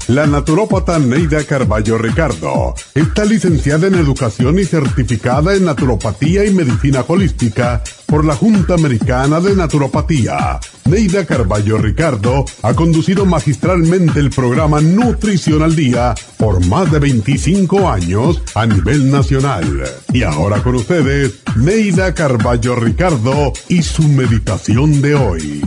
La naturópata Neida Carballo Ricardo está licenciada en Educación y certificada en Naturopatía y Medicina Holística por la Junta Americana de Naturopatía. Neida Carballo Ricardo ha conducido magistralmente el programa Nutrición al Día por más de 25 años a nivel nacional. Y ahora con ustedes, Neida Carballo Ricardo y su meditación de hoy.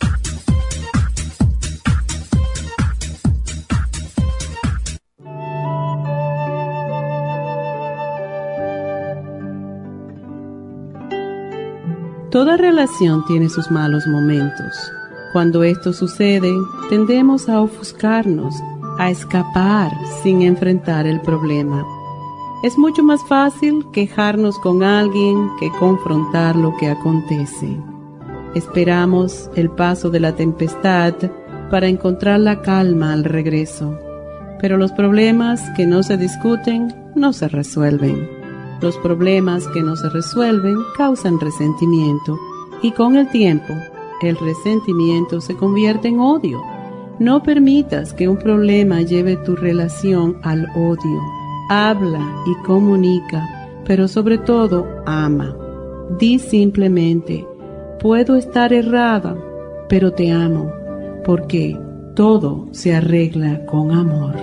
Toda relación tiene sus malos momentos. Cuando esto sucede, tendemos a ofuscarnos, a escapar sin enfrentar el problema. Es mucho más fácil quejarnos con alguien que confrontar lo que acontece. Esperamos el paso de la tempestad para encontrar la calma al regreso. Pero los problemas que no se discuten no se resuelven. Los problemas que no se resuelven causan resentimiento y con el tiempo, el resentimiento se convierte en odio. No permitas que un problema lleve tu relación al odio. Habla y comunica, pero sobre todo ama. Di simplemente, puedo estar errada, pero te amo, porque todo se arregla con amor.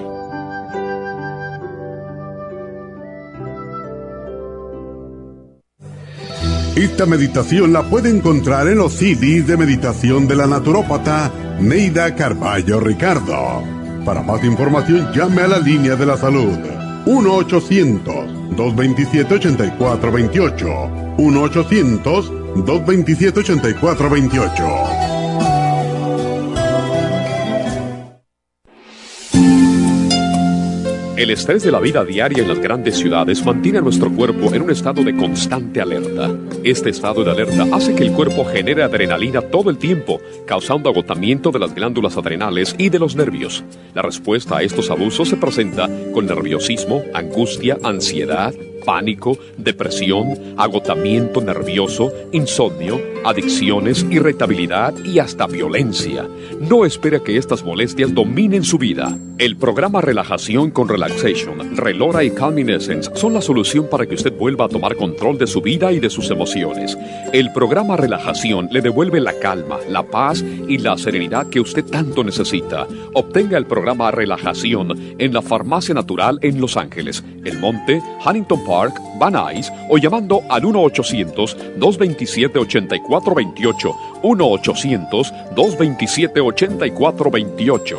Esta meditación la puede encontrar en los CDs de meditación de la naturópata Neida Carballo Ricardo. Para más información, llame a la línea de la salud 1-800-227-8428. 1-800-227-8428. El estrés de la vida diaria en las grandes ciudades mantiene a nuestro cuerpo en un estado de constante alerta. Este estado de alerta hace que el cuerpo genere adrenalina todo el tiempo, causando agotamiento de las glándulas adrenales y de los nervios. La respuesta a estos abusos se presenta con nerviosismo, angustia, ansiedad, pánico, depresión, agotamiento nervioso, insomnio, adicciones, irritabilidad y hasta violencia. No espere que estas molestias dominen su vida. El programa Relajación con Relaxation, Relora y Calming Essence son la solución para que usted vuelva a tomar control de su vida y de sus emociones. El programa Relajación le devuelve la calma, la paz y la serenidad que usted tanto necesita. Obtenga el programa Relajación en la Farmacia Natural en Los Ángeles, El Monte, Huntington Park, Van Nuys o llamando al 1-800-227-8428. 1-800-227-8428.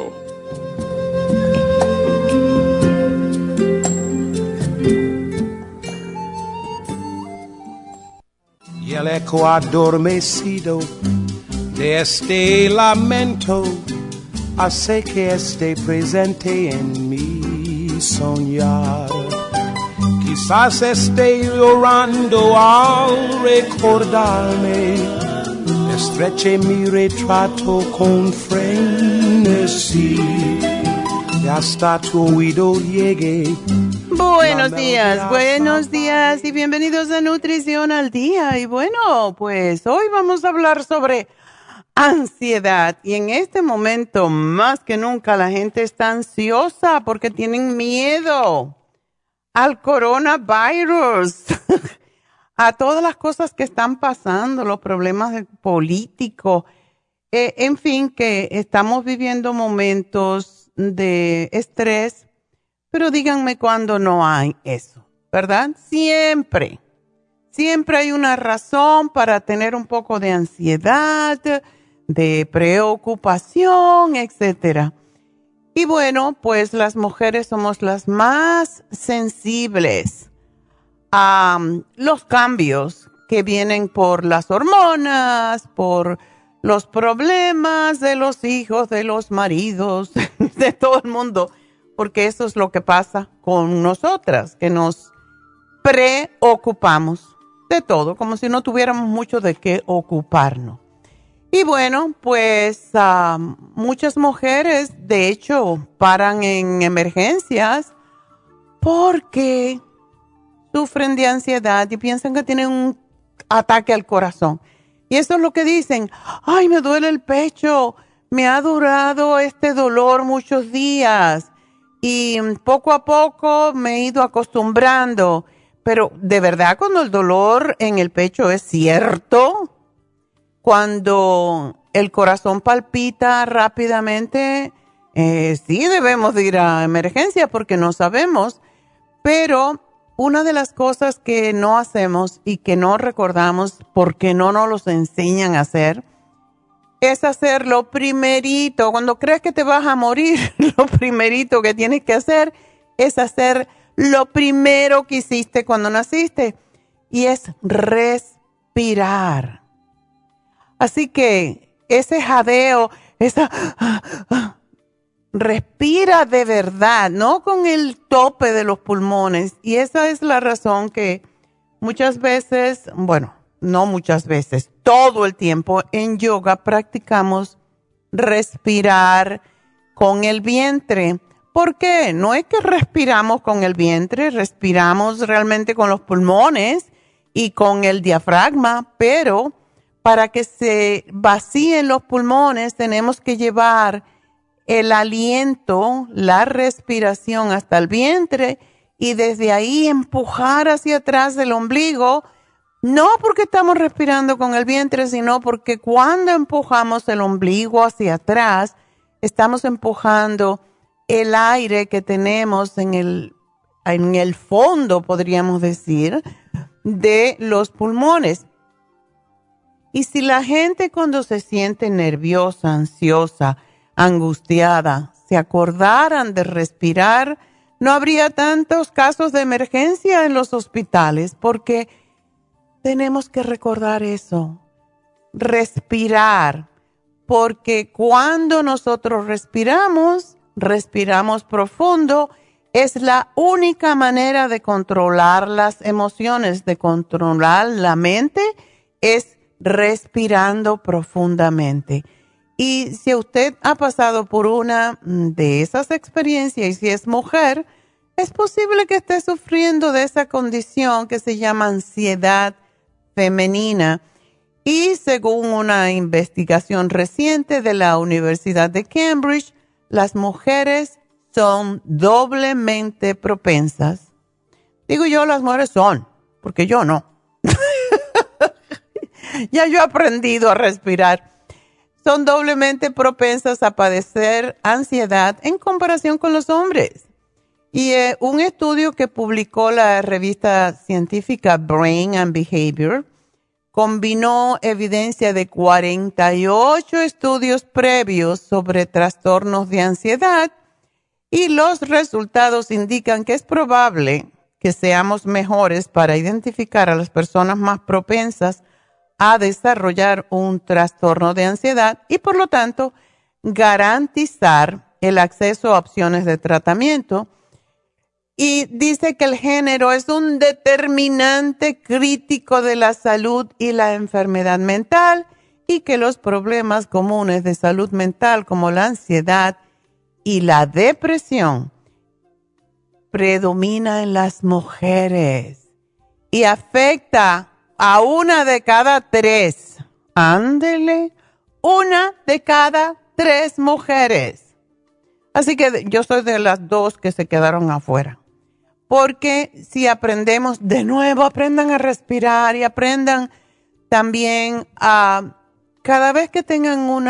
Y el eco adormecido de este lamento hace que esté presente en mi soñar. Quizás esté llorando al recordarme, estreche mi retrato con frenesí y hasta tu oído llegue. Buenos días y bienvenidos a Nutrición al Día. Y bueno, pues hoy vamos a hablar sobre ansiedad. Y en este momento, más que nunca, la gente está ansiosa porque tienen miedo al coronavirus, a todas las cosas que están pasando, los problemas políticos, en fin, que estamos viviendo momentos de estrés, pero díganme cuándo no hay eso, ¿verdad? Siempre hay una razón para tener un poco de ansiedad, de preocupación, etcétera. Y bueno, pues las mujeres somos las más sensibles a los cambios que vienen por las hormonas, por los problemas de los hijos, de los maridos, de todo el mundo, porque eso es lo que pasa con nosotras, que nos preocupamos de todo, como si no tuviéramos mucho de qué ocuparnos. Y bueno, pues muchas mujeres, de hecho, paran en emergencias porque sufren de ansiedad y piensan que tienen un ataque al corazón. Y eso es lo que dicen, ay, me duele el pecho, me ha durado este dolor muchos días y poco a poco me he ido acostumbrando, pero de verdad cuando el dolor en el pecho es cierto, cuando el corazón palpita rápidamente, sí debemos de ir a emergencia porque no sabemos, pero una de las cosas que no hacemos y que no recordamos porque no nos los enseñan a hacer es hacer lo primerito. Cuando crees que te vas a morir, lo primerito que tienes que hacer es hacer lo primero que hiciste cuando naciste y es respirar. Así que ese jadeo, respira de verdad, no con el tope de los pulmones. Y esa es la razón que muchas veces, bueno, no muchas veces, todo el tiempo en yoga practicamos respirar con el vientre. ¿Por qué? No es que respiramos con el vientre, respiramos realmente con los pulmones y con el diafragma, pero para que se vacíen los pulmones tenemos que llevar el aliento, la respiración hasta el vientre y desde ahí empujar hacia atrás el ombligo, no porque estamos respirando con el vientre, sino porque cuando empujamos el ombligo hacia atrás, estamos empujando el aire que tenemos en el fondo, podríamos decir, de los pulmones. Y si la gente cuando se siente nerviosa, ansiosa, angustiada, se acordaran de respirar, no habría tantos casos de emergencia en los hospitales, porque tenemos que recordar eso, respirar, porque cuando nosotros respiramos profundo, es la única manera de controlar las emociones, de controlar la mente, es respirando profundamente. Y si usted ha pasado por una de esas experiencias y si es mujer, es posible que esté sufriendo de esa condición que se llama ansiedad femenina. Y según una investigación reciente de la Universidad de Cambridge, las mujeres son doblemente propensas. Digo yo, las mujeres son, porque yo no. Ya yo he aprendido a respirar. Son doblemente propensas a padecer ansiedad en comparación con los hombres. Y un estudio que publicó la revista científica Brain and Behavior combinó evidencia de 48 estudios previos sobre trastornos de ansiedad y los resultados indican que es probable que seamos mejores para identificar a las personas más propensas a desarrollar un trastorno de ansiedad y por lo tanto garantizar el acceso a opciones de tratamiento. Y dice que el género es un determinante crítico de la salud y la enfermedad mental y que los problemas comunes de salud mental como la ansiedad y la depresión predomina en las mujeres y afecta a 1 de cada 3. Ándele, 1 de cada 3 mujeres. Así que yo soy de las 2 que se quedaron afuera. Porque si aprendemos de nuevo, aprendan a respirar y aprendan también a, cada vez que tengan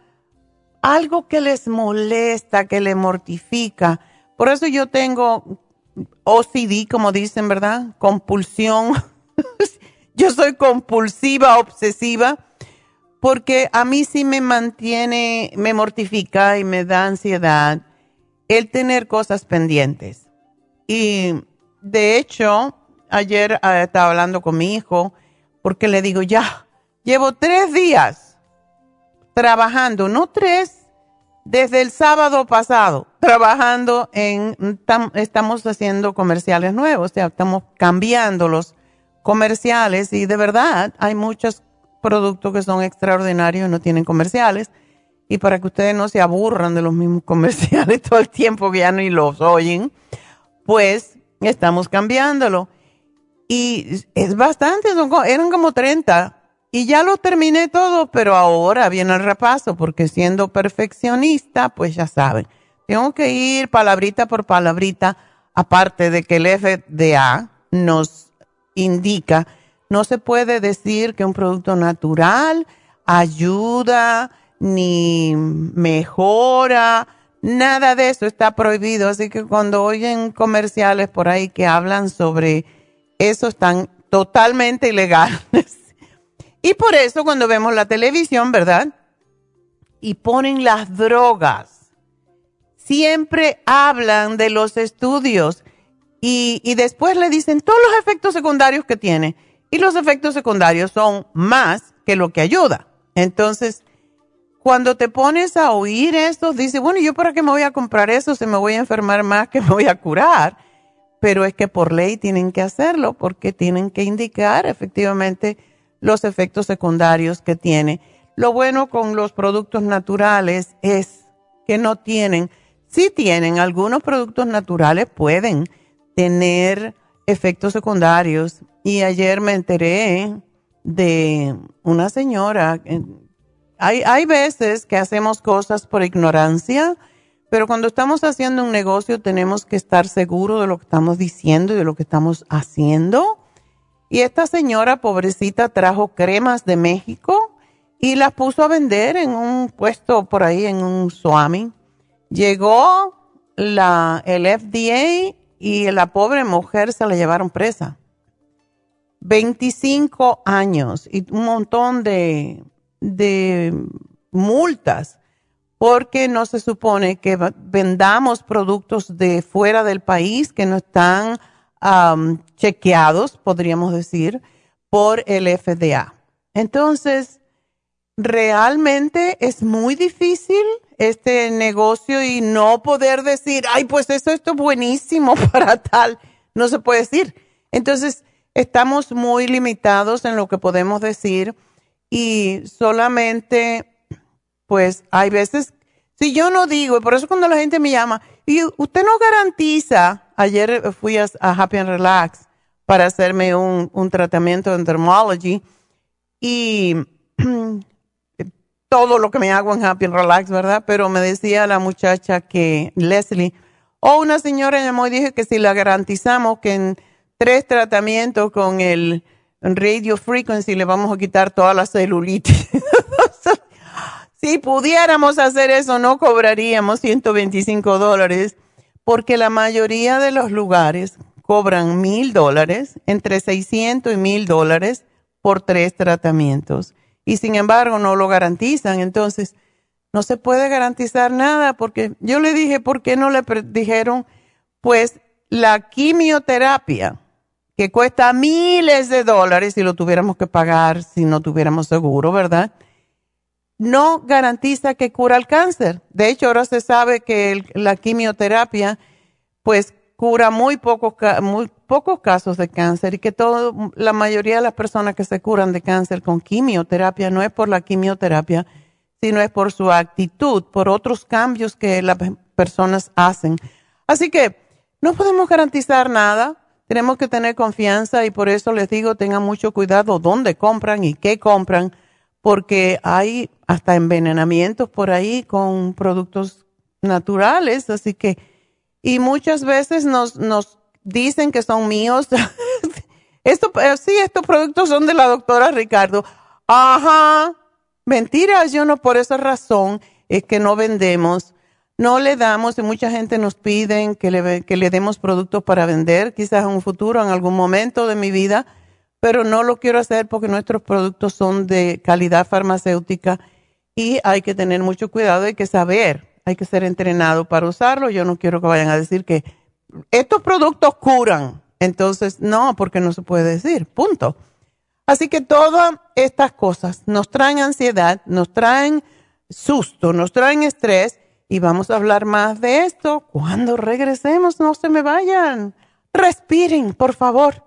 algo que les molesta, que les mortifica. Por eso yo tengo OCD, como dicen, ¿verdad? Compulsión. Yo soy compulsiva, obsesiva, porque a mí sí me mantiene, me mortifica y me da ansiedad el tener cosas pendientes. Y de hecho, ayer estaba hablando con mi hijo, porque le digo, ya, llevo 3 días trabajando, no 3, desde el sábado pasado, trabajando estamos haciendo comerciales nuevos, o sea, estamos cambiando los comerciales y de verdad hay muchos productos que son extraordinarios y no tienen comerciales. Y para que ustedes no se aburran de los mismos comerciales todo el tiempo que ya ni los oyen, pues estamos cambiándolo. Y es bastante, eran como 30 y ya lo terminé todo, pero ahora viene el repaso porque siendo perfeccionista, pues ya saben, tengo que ir palabrita por palabrita, aparte de que el FDA nos indica, no se puede decir que un producto natural ayuda ni mejora, nada de eso está prohibido. Así que cuando oyen comerciales por ahí que hablan sobre eso, están totalmente ilegales. Y por eso cuando vemos la televisión, ¿verdad? Y ponen las drogas, siempre hablan de los estudios y después le dicen todos los efectos secundarios que tiene. Y los efectos secundarios son más que lo que ayuda. Entonces, cuando te pones a oír esto, dices, bueno, ¿yo para qué me voy a comprar eso? Si me voy a enfermar más que me voy a curar. Pero es que por ley tienen que hacerlo porque tienen que indicar efectivamente los efectos secundarios que tiene. Lo bueno con los productos naturales es que no tienen, sí tienen, algunos productos naturales pueden tener efectos secundarios. Y ayer me enteré de una señora. Hay veces que hacemos cosas por ignorancia, pero cuando estamos haciendo un negocio tenemos que estar seguros de lo que estamos diciendo y de lo que estamos haciendo. Y esta señora, pobrecita, trajo cremas de México y las puso a vender en un puesto por ahí, en un Swami. Llegó el FDA y la pobre mujer se la llevaron presa. 25 años y un montón de multas, porque no se supone que vendamos productos de fuera del país que no están chequeados, podríamos decir, por el FDA. Entonces, realmente es muy difícil este negocio y no poder decir, ay, pues esto es buenísimo para tal. No se puede decir. Entonces, estamos muy limitados en lo que podemos decir y solamente, pues, hay veces, si yo no digo, y por eso cuando la gente me llama, y usted no garantiza, ayer fui a Happy and Relax para hacerme un tratamiento en Dermology y todo lo que me hago en Happy and Relax, ¿verdad? Pero me decía la muchacha que, Leslie, una señora llamó y dije que si la garantizamos que en 3 tratamientos con el radio frequency le vamos a quitar toda la celulitis. Si pudiéramos hacer eso, no cobraríamos $125 porque la mayoría de los lugares cobran $1,000, entre $600 y $1,000 por 3 tratamientos. Y sin embargo no lo garantizan. Entonces, no se puede garantizar nada porque yo le dije, ¿por qué no le dijeron? Pues la quimioterapia, que cuesta miles de dólares si lo tuviéramos que pagar, si no tuviéramos seguro, ¿verdad? No garantiza que cura el cáncer. De hecho, ahora se sabe que la quimioterapia, pues, cura muy pocos casos de cáncer y que la mayoría de las personas que se curan de cáncer con quimioterapia no es por la quimioterapia, sino es por su actitud, por otros cambios que las personas hacen. Así que no podemos garantizar nada. Tenemos que tener confianza y por eso les digo, tengan mucho cuidado dónde compran y qué compran, porque hay hasta envenenamientos por ahí con productos naturales, así que, y muchas veces nos dicen que son míos. Sí, estos productos son de la doctora Ricardo. Ajá, mentiras, yo no, por esa razón es que no vendemos. No le damos, y mucha gente nos pide que le demos productos para vender, quizás en un futuro, en algún momento de mi vida, pero no lo quiero hacer porque nuestros productos son de calidad farmacéutica y hay que tener mucho cuidado, hay que saber, hay que ser entrenado para usarlo. Yo no quiero que vayan a decir que estos productos curan. Entonces, no, porque no se puede decir, punto. Así que todas estas cosas nos traen ansiedad, nos traen susto, nos traen estrés. Y vamos a hablar más de esto cuando regresemos. No se me vayan. Respiren, por favor.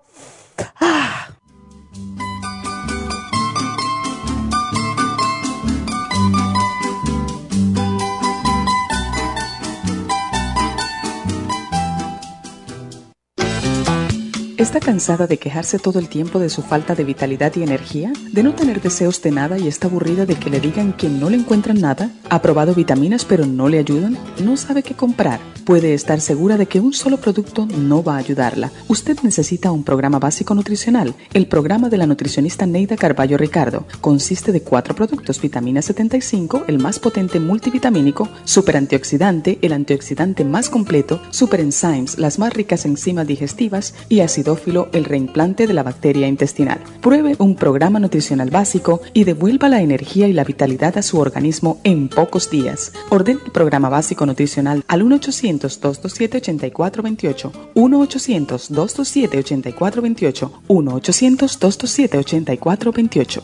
¿Está cansada de quejarse todo el tiempo de su falta de vitalidad y energía? ¿De no tener deseos de nada y está aburrida de que le digan que no le encuentran nada? ¿Ha probado vitaminas pero no le ayudan? ¿No sabe qué comprar? Puede estar segura de que un solo producto no va a ayudarla. Usted necesita un programa básico nutricional. El programa de la nutricionista Neida Carballo Ricardo consiste de 4 productos: vitamina 75, el más potente multivitamínico, super antioxidante, el antioxidante más completo, super enzymes, las más ricas enzimas digestivas, y acidófilo, el reimplante de la bacteria intestinal. Pruebe un programa nutricional básico y devuelva la energía y la vitalidad a su organismo en pocos días. Ordene el programa básico nutricional al 1-800-227-8428, 1-800-227-8428, 1-800-227-8428.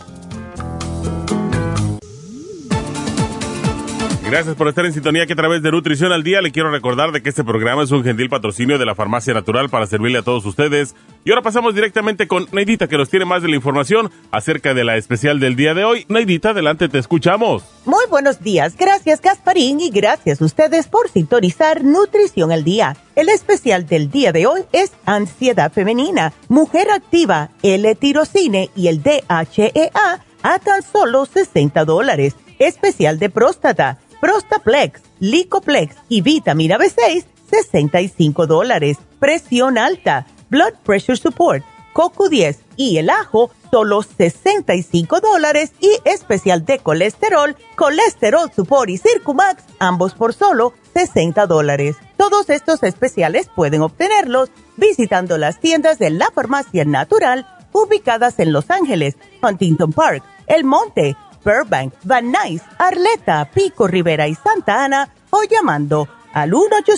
Gracias por estar en sintonía que a través de Nutrición al Día le quiero recordar de que este programa es un gentil patrocinio de la Farmacia Natural para servirle a todos ustedes. Y ahora pasamos directamente con Neidita, que nos tiene más de la información acerca de la especial del día de hoy. Neidita, adelante, te escuchamos. Muy buenos días, gracias Gasparín y gracias a ustedes por sintonizar Nutrición al Día. El especial del día de hoy es Ansiedad Femenina, Mujer Activa, L-Tirocine y el DHEA a tan solo $60. Especial de próstata, Prostaplex, Licoplex y vitamina B6, $65. Presión alta, Blood Pressure Support, CoQ10 y el ajo, solo $65. Y especial de colesterol, Colesterol Support y Circumax, ambos por solo $60. Todos estos especiales pueden obtenerlos visitando las tiendas de la Farmacia Natural ubicadas en Los Ángeles, Huntington Park, El Monte, Burbank, Van Nuys, Arleta, Pico Rivera y Santa Ana, o llamando al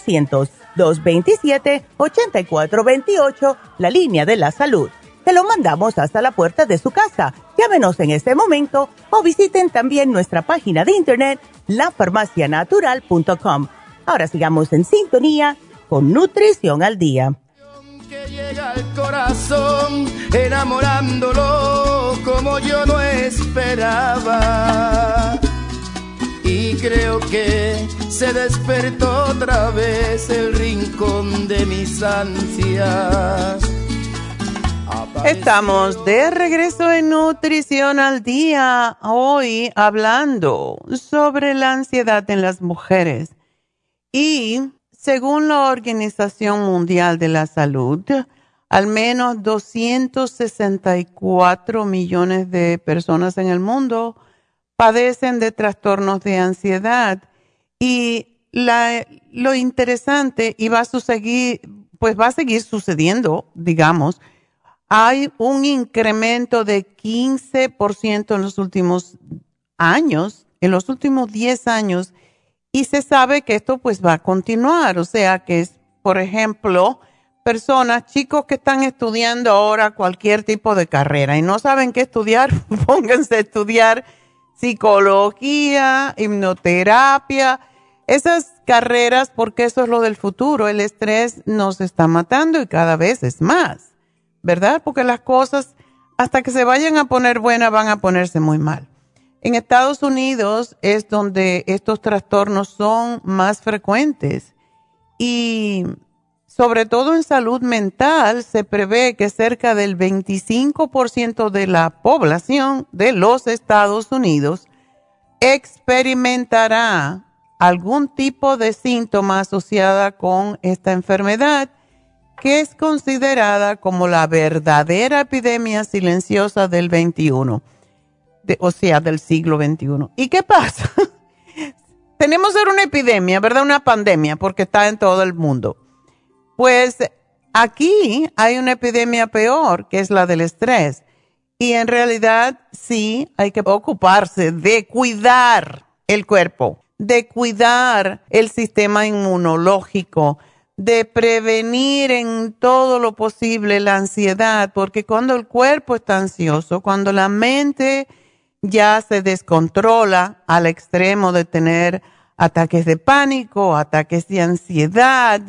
1-800-227-8428, la línea de la salud. Te lo mandamos hasta la puerta de su casa. Llámenos en este momento o visiten también nuestra página de internet, lafarmacianatural.com. Ahora sigamos en sintonía con Nutrición al Día. Que llega al corazón, enamorándolo como yo no esperaba. Y creo que se despertó otra vez el rincón de mis ansias. Estamos de regreso en Nutrición al Día, hoy hablando sobre la ansiedad en las mujeres. Y según la Organización Mundial de la Salud, al menos 264 millones de personas en el mundo padecen de trastornos de ansiedad. Y lo interesante, y va a seguir sucediendo, digamos, hay un incremento de 15% en los últimos años, en los últimos 10 años, y se sabe que esto pues va a continuar. O sea que es, por ejemplo, chicos que están estudiando ahora cualquier tipo de carrera y no saben qué estudiar, pónganse a estudiar psicología, hipnoterapia, esas carreras, porque eso es lo del futuro. El estrés nos está matando y cada vez es más, ¿verdad? Porque las cosas, hasta que se vayan a poner buenas, van a ponerse muy mal. En Estados Unidos es donde estos trastornos son más frecuentes y sobre todo en salud mental se prevé que cerca del 25% de la población de los Estados Unidos experimentará algún tipo de síntoma asociada con esta enfermedad, que es considerada como la verdadera epidemia silenciosa del 21. Del siglo XXI. ¿Y qué pasa? Tenemos ahora una epidemia, ¿verdad? Una pandemia, porque está en todo el mundo. Pues aquí hay una epidemia peor, que es la del estrés. Y en realidad sí hay que ocuparse de cuidar el cuerpo, de cuidar el sistema inmunológico, de prevenir en todo lo posible la ansiedad, porque cuando el cuerpo está ansioso, cuando la mente ya se descontrola al extremo de tener ataques de pánico, ataques de ansiedad,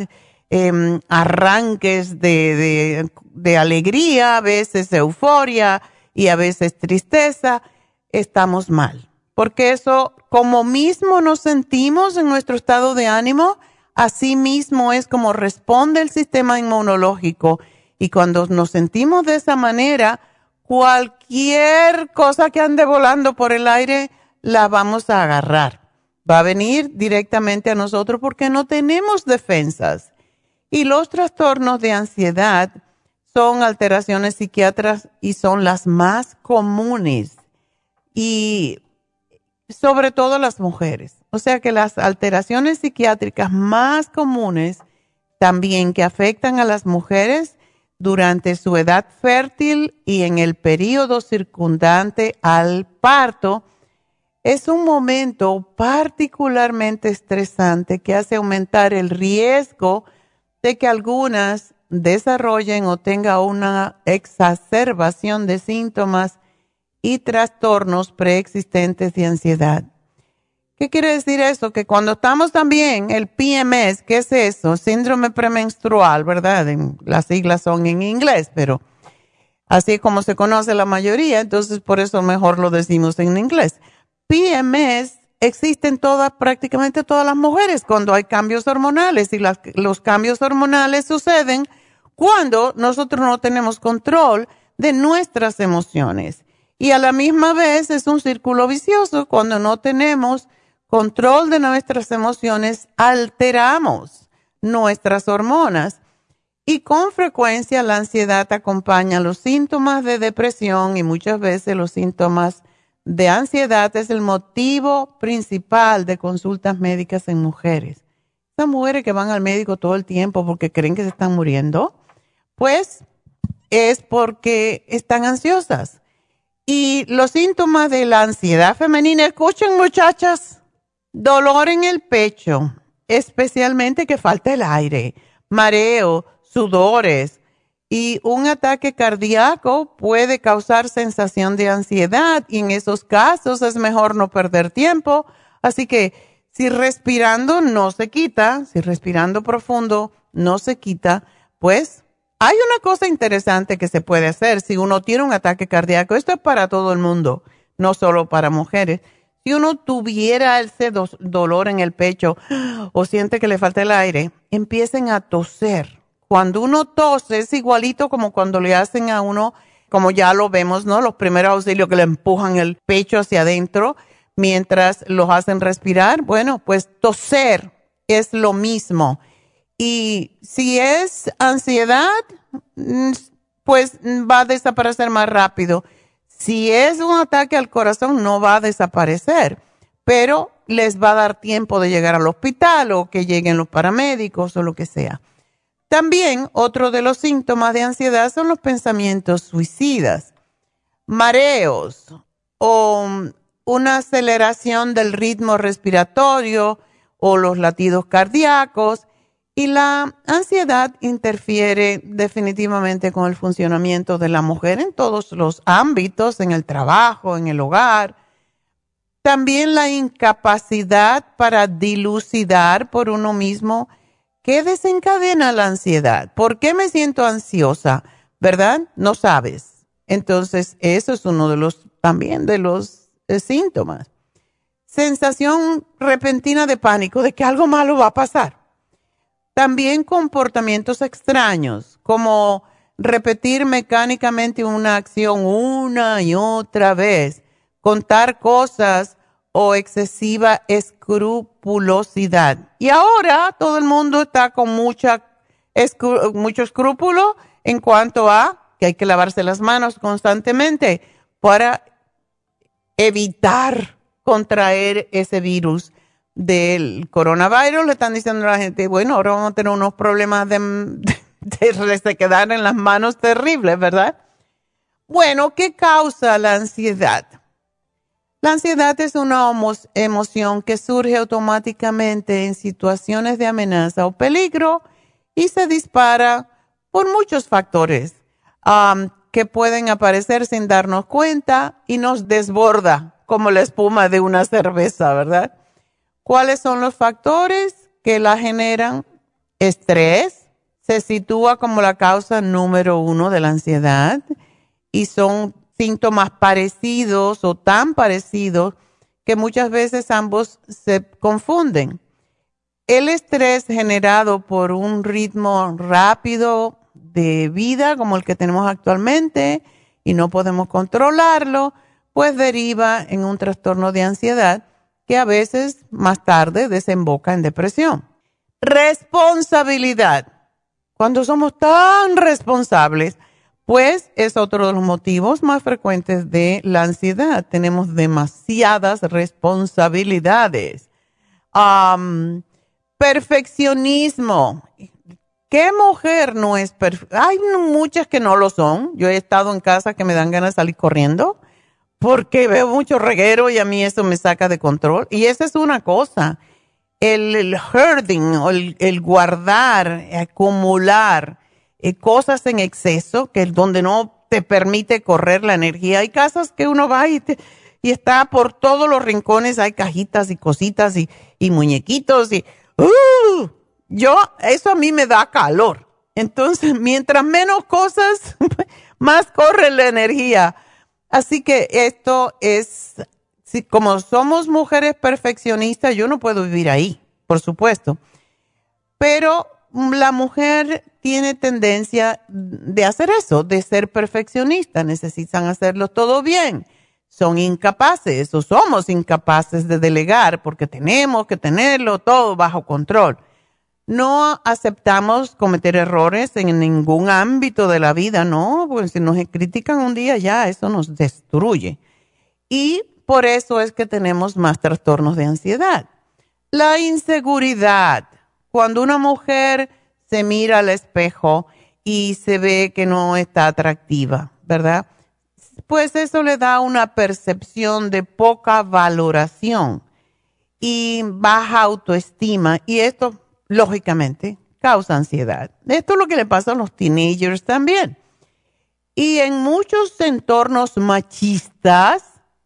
arranques de alegría, a veces euforia y a veces tristeza, estamos mal. Porque eso, como mismo nos sentimos en nuestro estado de ánimo, así mismo es como responde el sistema inmunológico Y cuando nos sentimos de esa manera, cualquier cosa que ande volando por el aire la vamos a agarrar. Va a venir directamente a nosotros porque no tenemos defensas. Y los trastornos de ansiedad son alteraciones psiquiátricas y son las más comunes. Y sobre todo las mujeres. O sea que las alteraciones psiquiátricas más comunes también que afectan a las mujeres durante su edad fértil y en el periodo circundante al parto, es un momento particularmente estresante que hace aumentar el riesgo de que algunas desarrollen o tengan una exacerbación de síntomas y trastornos preexistentes de ansiedad. ¿Qué quiere decir eso? Que cuando estamos también, el PMS, ¿qué es eso? Síndrome premenstrual, ¿verdad? Las siglas son en inglés, pero así es como se conoce la mayoría, entonces por eso mejor lo decimos en inglés. PMS existe en prácticamente todas las mujeres cuando hay cambios hormonales y los cambios hormonales suceden cuando nosotros no tenemos control de nuestras emociones. Y a la misma vez es un círculo vicioso. Cuando no tenemos control de nuestras emociones, alteramos nuestras hormonas. Y con frecuencia la ansiedad acompaña los síntomas de depresión y muchas veces los síntomas de ansiedad es el motivo principal de consultas médicas en mujeres. Esas mujeres que van al médico todo el tiempo porque creen que se están muriendo, pues es porque están ansiosas. Y los síntomas de la ansiedad femenina, escuchen muchachas, dolor en el pecho, especialmente que falta el aire, mareo, sudores y un ataque cardíaco puede causar sensación de ansiedad y en esos casos es mejor no perder tiempo. Así que si respirando no se quita, si respirando profundo no se quita, pues hay una cosa interesante que se puede hacer si uno tiene un ataque cardíaco. Esto es para todo el mundo, no solo para mujeres. Si uno tuviera ese dolor en el pecho o siente que le falta el aire, empiecen a toser. Cuando uno tose es igualito como cuando le hacen a uno, como ya lo vemos, ¿no? Los primeros auxilios que le empujan el pecho hacia adentro mientras los hacen respirar. Bueno, pues toser es lo mismo. Y si es ansiedad, pues va a desaparecer más rápido. Si es un ataque al corazón, no va a desaparecer, pero les va a dar tiempo de llegar al hospital o que lleguen los paramédicos o lo que sea. También otro de los síntomas de ansiedad son los pensamientos suicidas, mareos o una aceleración del ritmo respiratorio o los latidos cardíacos. Y la ansiedad interfiere definitivamente con el funcionamiento de la mujer en todos los ámbitos, en el trabajo, en el hogar. También la incapacidad para dilucidar por uno mismo qué desencadena la ansiedad. ¿Por qué me siento ansiosa? ¿Verdad? No sabes. Entonces, eso es uno de los síntomas. Sensación repentina de pánico de que algo malo va a pasar. También comportamientos extraños, como repetir mecánicamente una acción una y otra vez, contar cosas o excesiva escrupulosidad. Y ahora todo el mundo está con mucho escrúpulo en cuanto a que hay que lavarse las manos constantemente para evitar contraer ese virus del coronavirus. Le están diciendo a la gente, bueno, ahora vamos a tener unos problemas de quedar en las manos terribles, ¿verdad? Bueno, ¿qué causa la ansiedad? La ansiedad es una emoción que surge automáticamente en situaciones de amenaza o peligro y se dispara por muchos factores que pueden aparecer sin darnos cuenta y nos desborda como la espuma de una cerveza, ¿verdad? ¿Cuáles son los factores que la generan? Estrés se sitúa como la causa número 1 de la ansiedad y son síntomas parecidos o tan parecidos que muchas veces ambos se confunden. El estrés generado por un ritmo rápido de vida como el que tenemos actualmente y no podemos controlarlo, pues deriva en un trastorno de ansiedad que a veces más tarde desemboca en depresión. Responsabilidad. Cuando somos tan responsables, pues es otro de los motivos más frecuentes de la ansiedad. Tenemos demasiadas responsabilidades. Perfeccionismo. ¿Qué mujer no es perfecta? Hay muchas que no lo son. Yo he estado en casa que me dan ganas de salir corriendo porque veo mucho reguero y a mí eso me saca de control. Y esa es una cosa. El hoarding, o el guardar, acumular cosas en exceso, que es donde no te permite correr la energía. Hay casas que uno va y está por todos los rincones, hay cajitas y cositas y muñequitos y eso a mí me da calor. Entonces, mientras menos cosas, más corre la energía. Así que esto es, como somos mujeres perfeccionistas, yo no puedo vivir ahí, por supuesto. Pero la mujer tiene tendencia de hacer eso, de ser perfeccionista. Necesitan hacerlo todo bien. Son incapaces o somos incapaces de delegar porque tenemos que tenerlo todo bajo control. No aceptamos cometer errores en ningún ámbito de la vida, no, porque si nos critican un día ya, eso nos destruye. Y por eso es que tenemos más trastornos de ansiedad. La inseguridad. Cuando una mujer se mira al espejo y se ve que no está atractiva, ¿verdad? Pues eso le da una percepción de poca valoración y baja autoestima. Y esto, lógicamente, causa ansiedad. Esto es lo que le pasa a los teenagers también. Y en muchos entornos machistas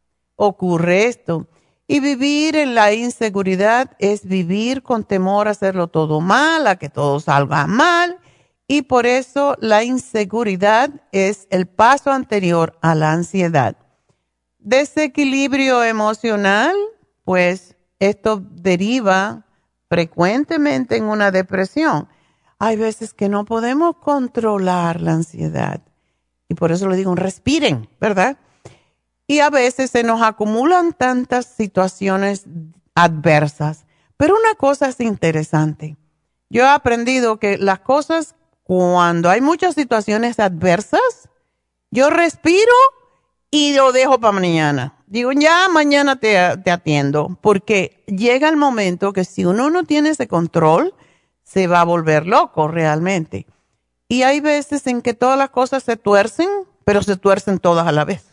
ocurre esto. Y vivir en la inseguridad es vivir con temor a hacerlo todo mal, a que todo salga mal. Y por eso la inseguridad es el paso anterior a la ansiedad. Desequilibrio emocional, pues esto deriva frecuentemente en una depresión. Hay veces que no podemos controlar la ansiedad. Y por eso le digo, respiren, ¿verdad? Y a veces se nos acumulan tantas situaciones adversas. Pero una cosa es interesante. Yo he aprendido que las cosas, cuando hay muchas situaciones adversas, yo respiro y lo dejo para mañana. Digo, ya mañana te atiendo. Porque llega el momento que si uno no tiene ese control, se va a volver loco realmente. Y hay veces en que todas las cosas se tuercen, pero se tuercen todas a la vez.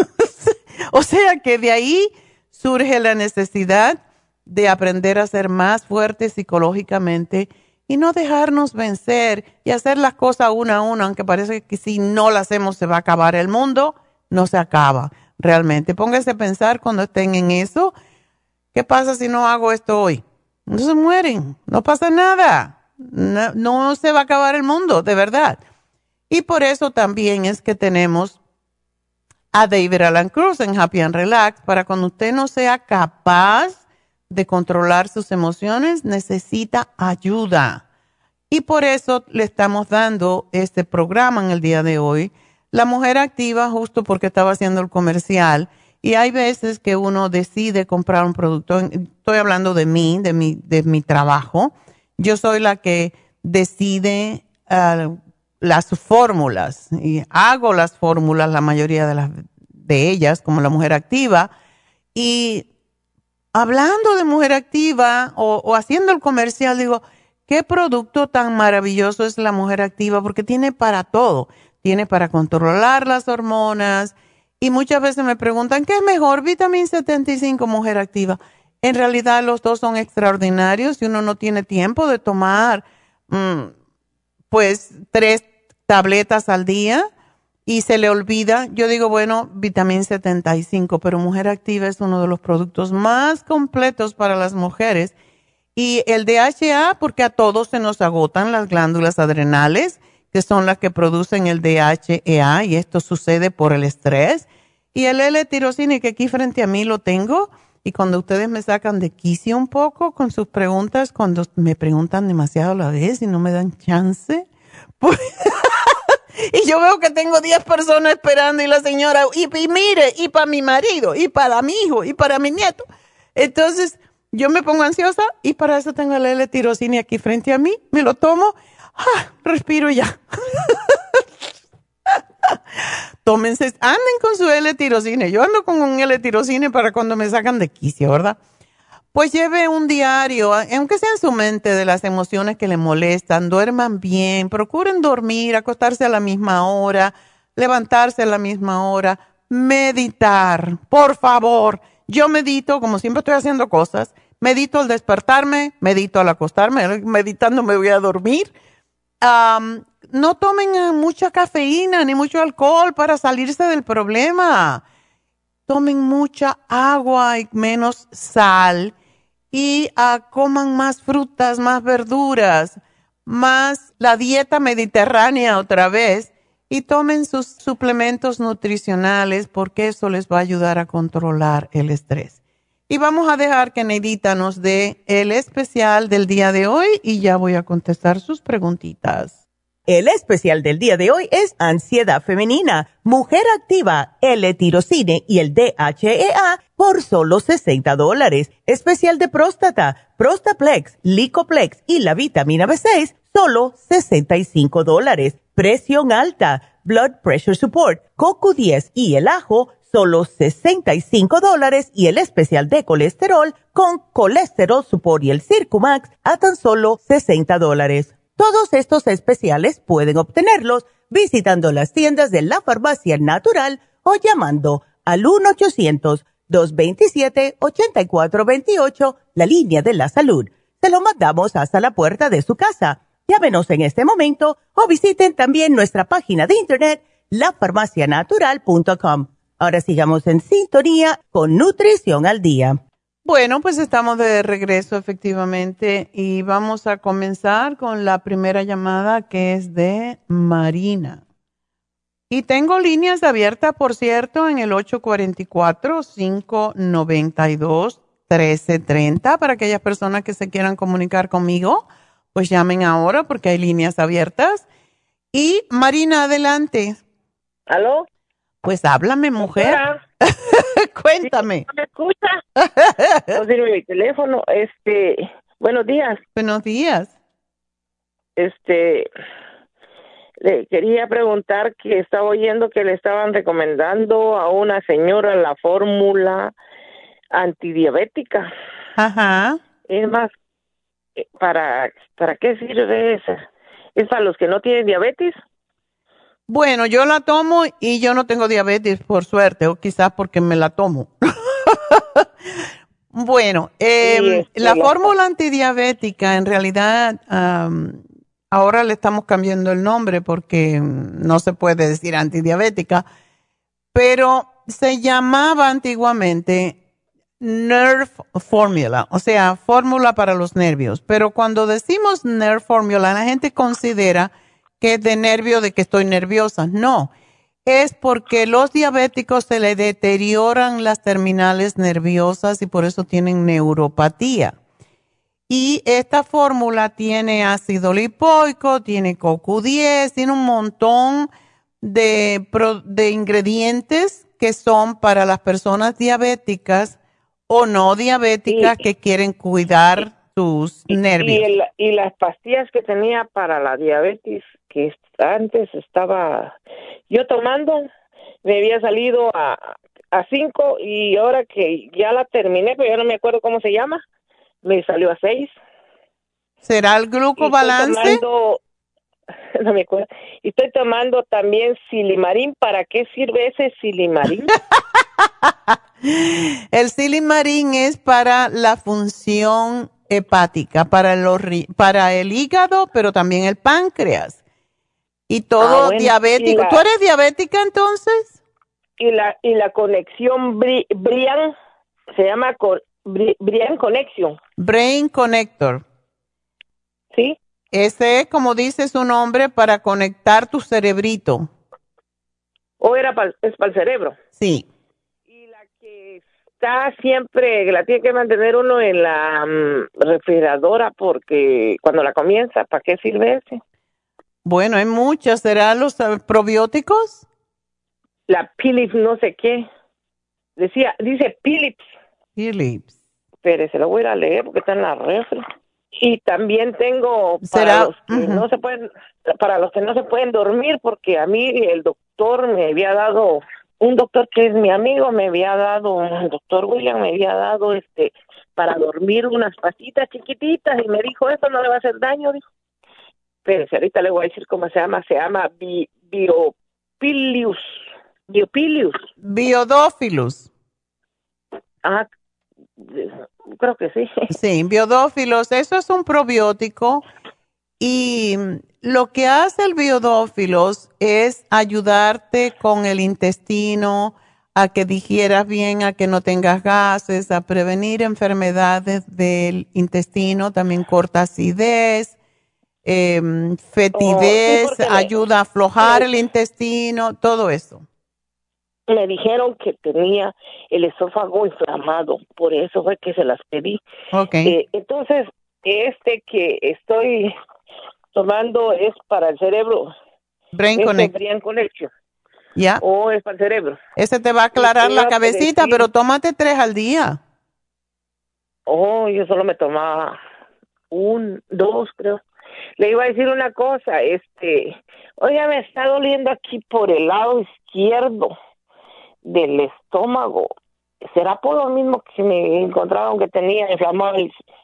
O sea que de ahí surge la necesidad de aprender a ser más fuertes psicológicamente y no dejarnos vencer y hacer las cosas una a una, aunque parece que si no las hacemos se va a acabar el mundo, no se acaba realmente. Póngase a pensar cuando estén en eso, ¿qué pasa si no hago esto hoy? No se mueren, no pasa nada, no se va a acabar el mundo, de verdad. Y por eso también es que tenemos a David Alan Cruz en Happy and Relax, para cuando usted no sea capaz de controlar sus emociones, necesita ayuda. Y por eso le estamos dando este programa en el día de hoy. La Mujer Activa, justo porque estaba haciendo el comercial, y hay veces que uno decide comprar un producto. Estoy hablando de mí, de mi trabajo. Yo soy la que decide las fórmulas y hago las fórmulas, la mayoría de ellas, como la Mujer Activa. Y hablando de Mujer Activa o haciendo el comercial, digo, qué producto tan maravilloso es la Mujer Activa, porque tiene para todo. Tiene para controlar las hormonas. Y muchas veces me preguntan, ¿qué es mejor, Vitamin 75 Mujer Activa? En realidad los dos son extraordinarios y uno no tiene tiempo de tomar pues 3 tabletas al día y se le olvida. Yo digo, bueno, Vitamin 75, pero Mujer Activa es uno de los productos más completos para las mujeres. Y el DHA, porque a todos se nos agotan las glándulas adrenales, que son las que producen el DHEA, y esto sucede por el estrés. Y el L-tirosina, que aquí frente a mí lo tengo, y cuando ustedes me sacan de quicio un poco con sus preguntas, cuando me preguntan demasiado a la vez y no me dan chance, pues Y yo veo que tengo 10 personas esperando y la señora, y mire, y para mi marido, y para mi hijo, y para mi nieto. Entonces, yo me pongo ansiosa y para eso tengo el L-tirocine aquí frente a mí, me lo tomo, respiro y ya. Tómense, anden con su L-tirocine. Yo ando con un L-tirocine para cuando me sacan de quicio, ¿verdad? Pues lleve un diario, aunque sea en su mente, de las emociones que le molestan. Duerman bien, procuren dormir, acostarse a la misma hora, levantarse a la misma hora, meditar, por favor. Yo medito, como siempre estoy haciendo cosas, medito al despertarme, medito al acostarme, meditando me voy a dormir. No tomen mucha cafeína ni mucho alcohol para salirse del problema. Tomen mucha agua y menos sal. Y coman más frutas, más verduras, más la dieta mediterránea otra vez. Y tomen sus suplementos nutricionales porque eso les va a ayudar a controlar el estrés. Y vamos a dejar que Neidita nos dé el especial del día de hoy y ya voy a contestar sus preguntitas. El especial del día de hoy es Ansiedad Femenina, Mujer Activa, L-Tirocine y el DHEA por solo $60. Especial de próstata, Prostaplex, Licoplex y la vitamina B6, solo $65. Presión alta, Blood Pressure Support, CoQ10 y el ajo, solo $65. Y el especial de colesterol con Colesterol Support y el Circumax a tan solo $60. Todos estos especiales pueden obtenerlos visitando las tiendas de la Farmacia Natural o llamando al 1-800-227-8428, la línea de la salud. Se lo mandamos hasta la puerta de su casa. Llámenos en este momento o visiten también nuestra página de internet, lafarmacianatural.com. Ahora sigamos en sintonía con Nutrición al Día. Bueno, pues estamos de regreso efectivamente y vamos a comenzar con la primera llamada que es de Marina. Y tengo líneas abiertas, por cierto, en el 844-592-1330 para aquellas personas que se quieran comunicar conmigo, pues llamen ahora porque hay líneas abiertas. Y Marina, adelante. ¿Aló? Pues háblame, mujer. Hola. Cuéntame. ¿Sí, ¿me escucha? No sirve mi teléfono. Buenos días. Buenos días. Le quería preguntar que estaba oyendo que le estaban recomendando a una señora la fórmula antidiabética. Ajá. Es más, ¿para qué sirve esa? ¿Es para los que no tienen diabetes? Bueno, yo la tomo y yo no tengo diabetes, por suerte, o quizás porque me la tomo. Bueno, la fórmula antidiabética, en realidad, ahora le estamos cambiando el nombre porque no se puede decir antidiabética, pero se llamaba antiguamente Nerve Formula, o sea, fórmula para los nervios. Pero cuando decimos Nerve Formula, la gente considera que es de nervio, de que estoy nerviosa. No, es porque los diabéticos se les deterioran las terminales nerviosas y por eso tienen neuropatía. Y esta fórmula tiene ácido lipoico, tiene CoQ10, tiene un montón de ingredientes que son para las personas diabéticas o no diabéticas que quieren cuidar sus nervios. Y las pastillas que tenía para la diabetes, que antes estaba yo tomando, me había salido a 5 y ahora que ya la terminé, pero ya no me acuerdo cómo se llama, me salió a 6. ¿Será el glucobalance? No me acuerdo. Y estoy tomando también Silimarín. ¿Para qué sirve ese Silimarín? El Silimarín es para la función hepática, para el hígado, pero también el páncreas. Y todo diabético. ¿Tú eres diabética entonces? Y la conexión Brian, se llama Brian Connection. Brain Connector. Sí. Ese es, como dice su nombre, para conectar tu cerebrito. ¿O es para el cerebro? Sí. Y la que está siempre, que la tiene que mantener uno en la refrigeradora, porque cuando la comienza, ¿para qué sirve ese? Bueno, hay muchas. ¿Serán los probióticos? La Philips no sé qué. Dice Philips. Philips. Pero se lo voy a ir a leer porque está en la refri. Y también tengo ¿Será? Para los que no se pueden dormir, porque a mí el doctor me había dado, un doctor que es mi amigo, el doctor William me había dado para dormir unas pastillas chiquititas y me dijo, esto no le va a hacer daño, dijo. Pero ahorita le voy a decir cómo se llama Biopilius. Biodófilos. Ah, creo que sí. Sí, biodófilos, eso es un probiótico y lo que hace el biodófilos es ayudarte con el intestino, a que digieras bien, a que no tengas gases, a prevenir enfermedades del intestino, también corta acidez, fetidez, sí, ayuda a aflojar el intestino, todo eso. Me dijeron que tenía el esófago inflamado, por eso fue que se las pedí. Okay. Entonces, que estoy tomando es para el cerebro. Brain Connection. ¿Ya? ¿O es para el cerebro? Ese te va a aclarar la cabecita, pero tómate 3 al día. Oh, yo solo me tomaba 2, creo. Le iba a decir una cosa, oiga, me está doliendo aquí por el lado izquierdo del estómago. ¿Será por lo mismo que me encontraron que tenía inflamado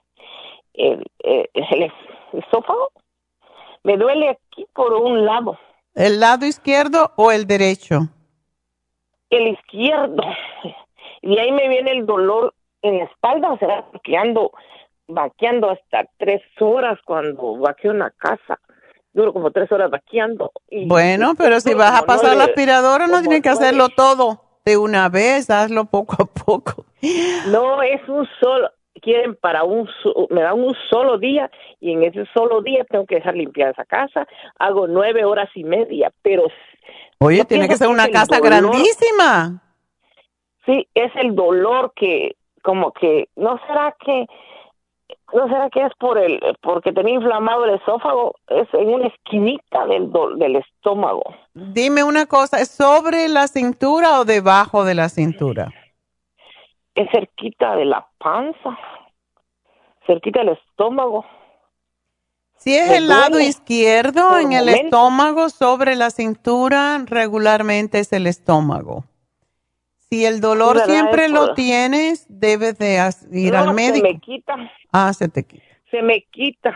el esófago? Me duele aquí por un lado. ¿El lado izquierdo o el derecho? El izquierdo. Y ahí me viene el dolor en la espalda. ¿Será porque ando vaqueando hasta 3 horas cuando vaqueo una casa? Duro como 3 horas vaqueando. Bueno, pero si vas a pasar la aspiradora no tienes que hacerlo todo de una vez, hazlo poco a poco. No, es un solo, quieren me dan un solo día y en ese solo día tengo que dejar limpiar esa casa, hago 9 horas y media, pero... Oye, tiene que ser una casa grandísima. Sí, es el dolor que, como que, ¿no será que es porque tenía inflamado el esófago? Es en una esquinita del estómago. Dime una cosa, ¿es sobre la cintura o debajo de la cintura? Es cerquita de la panza, cerquita del estómago. Si es el lado izquierdo en el estómago, sobre la cintura, regularmente es el estómago. Si el dolor siempre lo tienes, debes de ir al médico. Se me quita. Se te quita. Se me quita.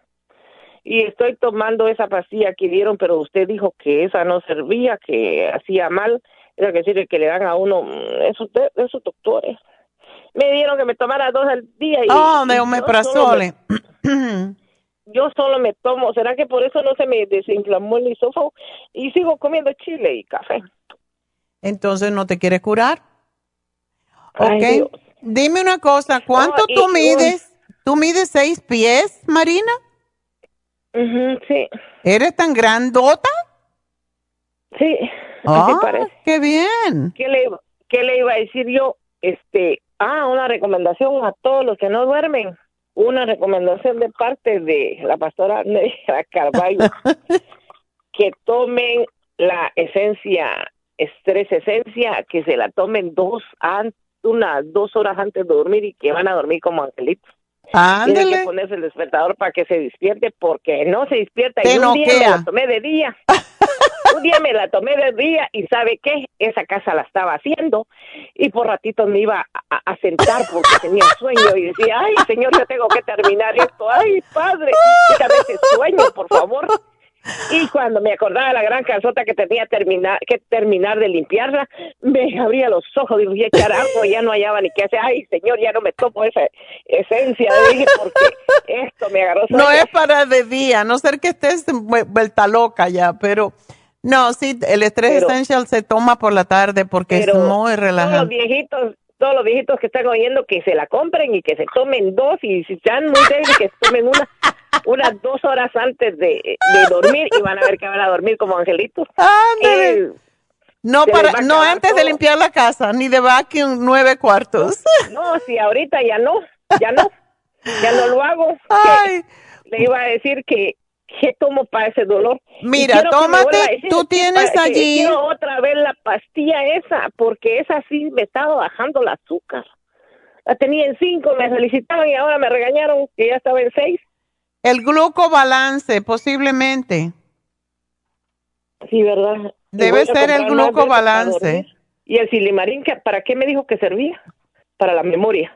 Y estoy tomando esa pastilla que dieron, pero usted dijo que esa no servía, que hacía mal. Era que le dan a uno esos doctores. Me dieron que me tomara 2 al día. De omeprazole. Yo solo me tomo. ¿Será que por eso no se me desinflamó el esófago? Y sigo comiendo chile y café. Entonces, ¿no te quieres curar? Ay, ok. Dime una cosa, ¿cuánto tú mides? ¿Tú mides 6 pies, Marina? Sí. ¿Eres tan grandota? Sí, así parece. ¡Qué bien! ¿Qué le iba a decir yo? Una recomendación a todos los que no duermen. Una recomendación de parte de la pastora Neida Carballo. Que tomen la esencia, Estrés Esencia, que se la tomen 2 horas antes de dormir y que van a dormir como angelitos. Ándale. Tiene que ponerse el despertador para que se despierte, porque no se despierta. Te y un día noquea. me la tomé de día. Un día me la tomé de día y ¿sabe qué? Esa casa la estaba haciendo y por ratito me iba a sentar porque tenía sueño y decía, ay, señor, yo tengo que terminar esto. Ay, padre, quítame ese sueño, por favor. Y cuando me acordaba de la gran casota que tenía que terminar de limpiarla, me abría los ojos y dije, carajo, ya no hallaba ni qué hacer. Ay, señor, ya no me tomo esa esencia, dije, porque esto me agarró. No es para de día, a no ser que estés vuelta loca ya, pero no, sí, el Estrés Essential se toma por la tarde porque es muy relajante. Todos los viejitos que están oyendo, que se la compren y que se tomen 2, y si están muy débiles, que se tomen unas 2 horas antes de dormir y van a ver que van a dormir como angelitos. No antes de limpiar la casa, ni de vacuum 9 cuartos. No, si ahorita ya no lo hago. Le iba a decir que ¿Qué tomo para ese dolor? Mira, tómate, tú tienes allí... Quiero otra vez la pastilla esa, porque esa sí me estaba bajando el azúcar. La tenía en 5, me felicitaban y ahora me regañaron que ya estaba en 6. El glucobalance, posiblemente. Sí, ¿verdad? Debe ser el glucobalance. ¿Y el Silimarín, para qué me dijo que servía? Para la memoria.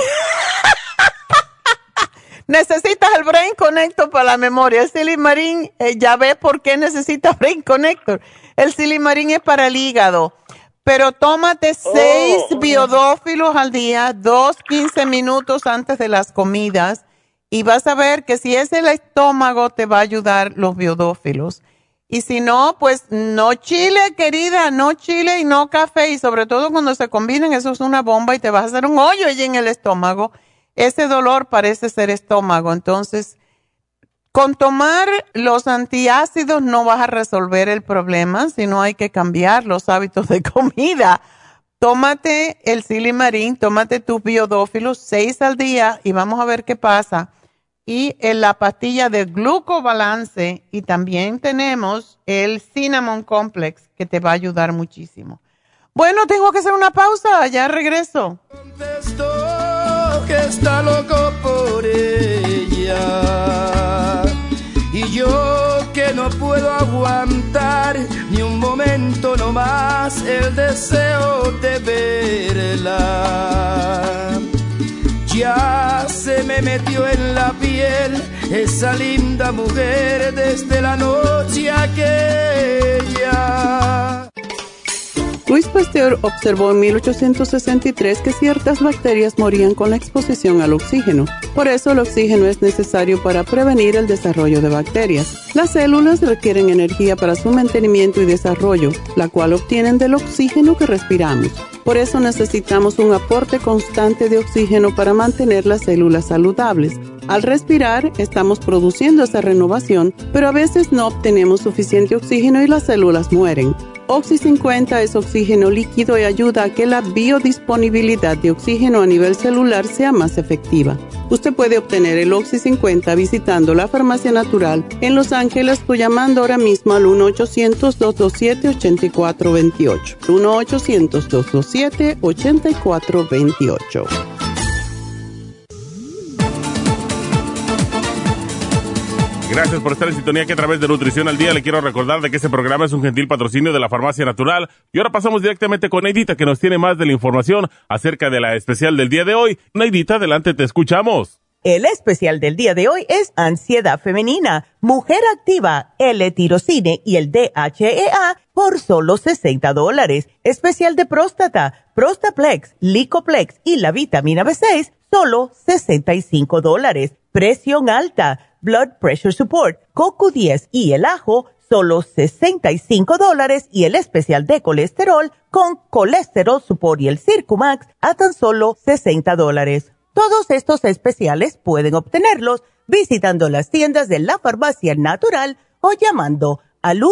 Necesitas el Brain Connector para la memoria. El Silimarín, ya ves por qué necesitas Brain Connector. El Silimarín es para el hígado. Pero tómate 6 biodófilos al día, 15 minutos antes de las comidas. Y vas a ver que si es el estómago, te va a ayudar los biodófilos. Y si no, pues no chile, querida, no chile y no café. Y sobre todo cuando se combinan, eso es una bomba y te vas a hacer un hoyo allí en el estómago. Ese dolor parece ser estómago. Entonces, con tomar los antiácidos no vas a resolver el problema, sino hay que cambiar los hábitos de comida. Tómate el Silimarín, tómate tus biodófilos 6 al día y vamos a ver qué pasa. Y en la pastilla de glucobalance, y también tenemos el Cinnamon Complex que te va a ayudar muchísimo. Bueno, tengo que hacer una pausa, ya regreso. Contestó que está loco por ella y yo que no puedo aguantar ni un momento no más el deseo de verla. Ya se me metió en la piel esa linda mujer desde la noche aquella. Louis Pasteur observó en 1863 que ciertas bacterias morían con la exposición al oxígeno. Por eso el oxígeno es necesario para prevenir el desarrollo de bacterias. Las células requieren energía para su mantenimiento y desarrollo, la cual obtienen del oxígeno que respiramos. Por eso necesitamos un aporte constante de oxígeno para mantener las células saludables. Al respirar, estamos produciendo esa renovación, pero a veces no obtenemos suficiente oxígeno y las células mueren. Oxy 50 es oxígeno líquido y ayuda a que la biodisponibilidad de oxígeno a nivel celular sea más efectiva. Usted puede obtener el Oxy 50 visitando la Farmacia Natural en Los Ángeles o llamando ahora mismo al 1-800-227-8428. 1-800-227-8428. Gracias por estar en sintonía que a través de Nutrición al Día le quiero recordar de que este programa es un gentil patrocinio de la Farmacia Natural. Y ahora pasamos directamente con Neidita, que nos tiene más de la información acerca de la especial del día de hoy. Neidita, adelante, te escuchamos. El especial del día de hoy es Ansiedad Femenina, Mujer Activa, L-Tirocine y el DHEA por solo $60. Especial de próstata, Prostaplex, Licoplex y la vitamina B6, solo $65. Presión alta, Blood Pressure Support, CoQ10 y el ajo, solo $65 y el especial de colesterol con Colesterol Support y el Circumax a tan solo $60. Todos estos especiales pueden obtenerlos visitando las tiendas de la Farmacia Natural o llamando al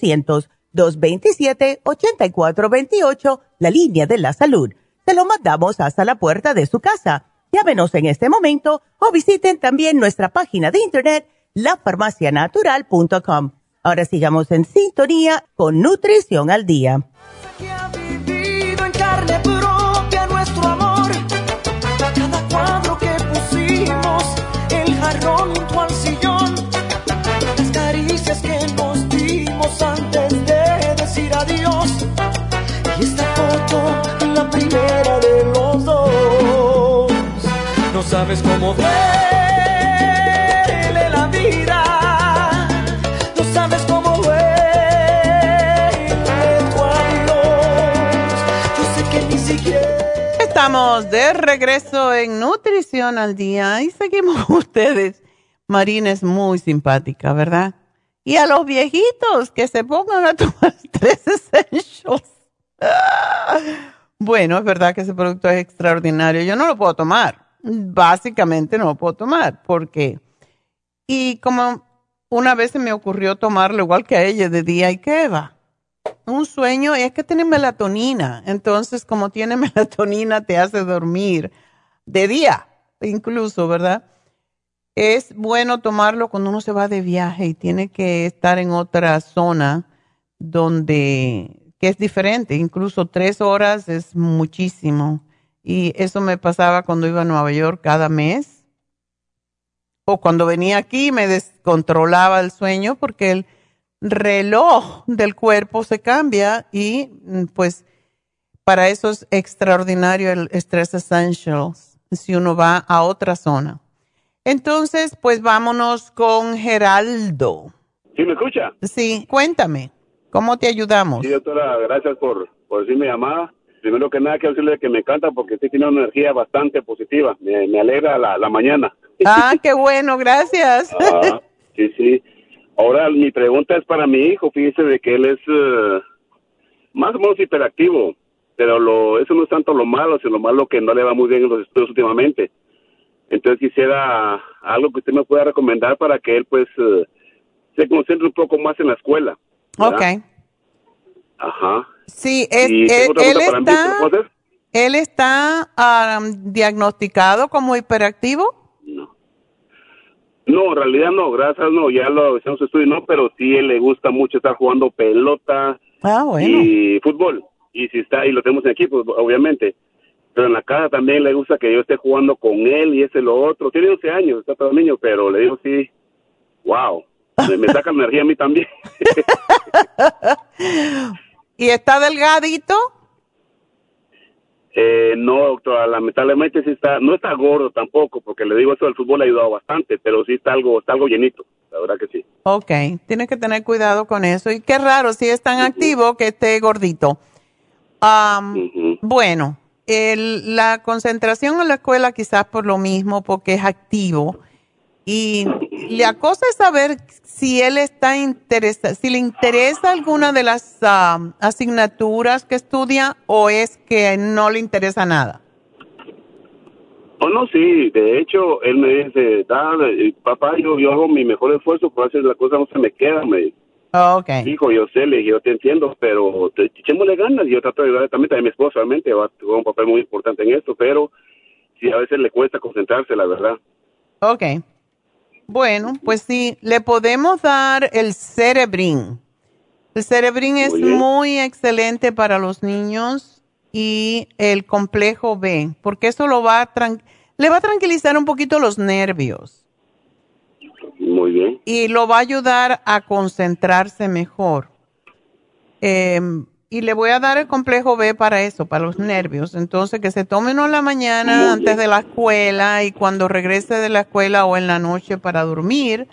1-800-227-8428, la línea de la salud. Se lo mandamos hasta la puerta de su casa. Llámenos en este momento o visiten también nuestra página de internet, lafarmacianatural.com. Ahora sigamos en sintonía con Nutrición al Día. Que ha vivido en carne propia nuestro amor. Cada cuadro que pusimos, el jarrón junto al sillón, las caricias que nos dimos antes de decir adiós. Y esta foto, la primera de los dos. No sabes cómo duele la vida, no sabes cómo duele tu adiós. Yo sé que ni siquiera... Estamos de regreso en Nutrición al Día y seguimos con ustedes. Marina es muy simpática, ¿verdad? Y a los viejitos que se pongan a tomar 3 Essentials. Bueno, es verdad que ese producto es extraordinario. Yo no lo puedo tomar. Básicamente no lo puedo tomar. ¿Por qué? Y como una vez se me ocurrió tomarlo igual que a ella de día, ¿y qué va? Un sueño, y es que tiene melatonina. Entonces, como tiene melatonina, te hace dormir de día, incluso, ¿verdad? Es bueno tomarlo cuando uno se va de viaje y tiene que estar en otra zona que es diferente. Incluso 3 horas es muchísimo. Y eso me pasaba cuando iba a Nueva York cada mes. O cuando venía aquí me descontrolaba el sueño porque el reloj del cuerpo se cambia y pues para eso es extraordinario el Stress Essentials si uno va a otra zona. Entonces, pues vámonos con Geraldo. ¿Sí me escucha? Sí, cuéntame, ¿cómo te ayudamos? Sí, doctora, gracias por decirme llamada. Primero que nada, quiero decirle que me encanta porque usted tiene una energía bastante positiva. Me alegra la mañana. Ah, qué bueno, gracias. Sí. Ahora, mi pregunta es para mi hijo. Fíjese de que él es más o menos hiperactivo, pero eso no es tanto lo malo, sino lo malo que no le va muy bien en los estudios últimamente. Entonces quisiera algo que usted me pueda recomendar para que él pues se concentre un poco más en la escuela, ¿verdad? Ok. Ajá. Sí, él está diagnosticado como hiperactivo. No, en realidad no, gracias, no, ya lo hicimos estudio, no, pero sí él le gusta mucho estar jugando pelota y fútbol, y lo tenemos en equipo, obviamente. Pero en la casa también le gusta que yo esté jugando con él y lo otro. Tiene 11 años, está todo niño, pero le digo sí, wow, me saca la energía a mí también. ¿Y está delgadito? No, doctora, lamentablemente sí no está gordo tampoco, porque le digo eso del fútbol ha ayudado bastante, pero sí está algo llenito, la verdad que sí. Ok, tienes que tener cuidado con eso. Y qué raro, si es tan activo que esté gordito. Bueno. La concentración en la escuela quizás por lo mismo, porque es activo. Y la cosa es saber si él está interesado, si le interesa alguna de las asignaturas que estudia o es que no le interesa nada. Oh, no, sí, de hecho, él me dice, papá, yo hago mi mejor esfuerzo, por hacer la cosa no se me queda, me dice. Okay. Hijo, yo sé, yo te entiendo, pero echémosle ganas. Yo trato de ayudar también a mi esposa, realmente va a jugar un papel muy importante en esto, pero sí, a veces le cuesta concentrarse, la verdad. Okay. Bueno, pues sí, le podemos dar el Cerebrin. El Cerebrin es muy excelente para los niños y el complejo B, porque eso le va a tranquilizar un poquito los nervios. Muy bien. Y lo va a ayudar a concentrarse mejor. Y le voy a dar el complejo B para eso, para los nervios. Entonces, que se tome uno en la mañana antes de la escuela y cuando regrese de la escuela o en la noche para dormir.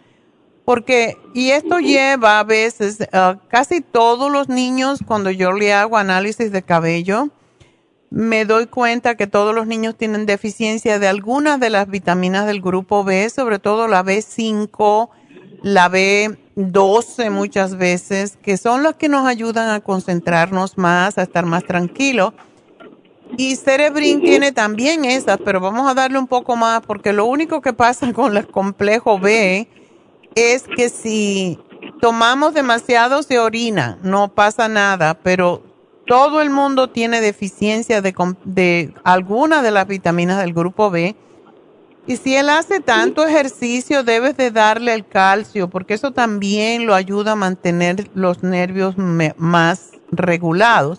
Y esto lleva a veces, casi todos los niños, cuando yo le hago análisis de cabello, me doy cuenta que todos los niños tienen deficiencia de algunas de las vitaminas del grupo B, sobre todo la B5, la B12 muchas veces, que son las que nos ayudan a concentrarnos más, a estar más tranquilos. Y Cerebrin tiene también esas, pero vamos a darle un poco más, porque lo único que pasa con el complejo B es que si tomamos demasiado se orina, no pasa nada, pero todo el mundo tiene deficiencia de alguna de las vitaminas del grupo B. Y si él hace tanto ejercicio, debes de darle el calcio, porque eso también lo ayuda a mantener los nervios más regulados.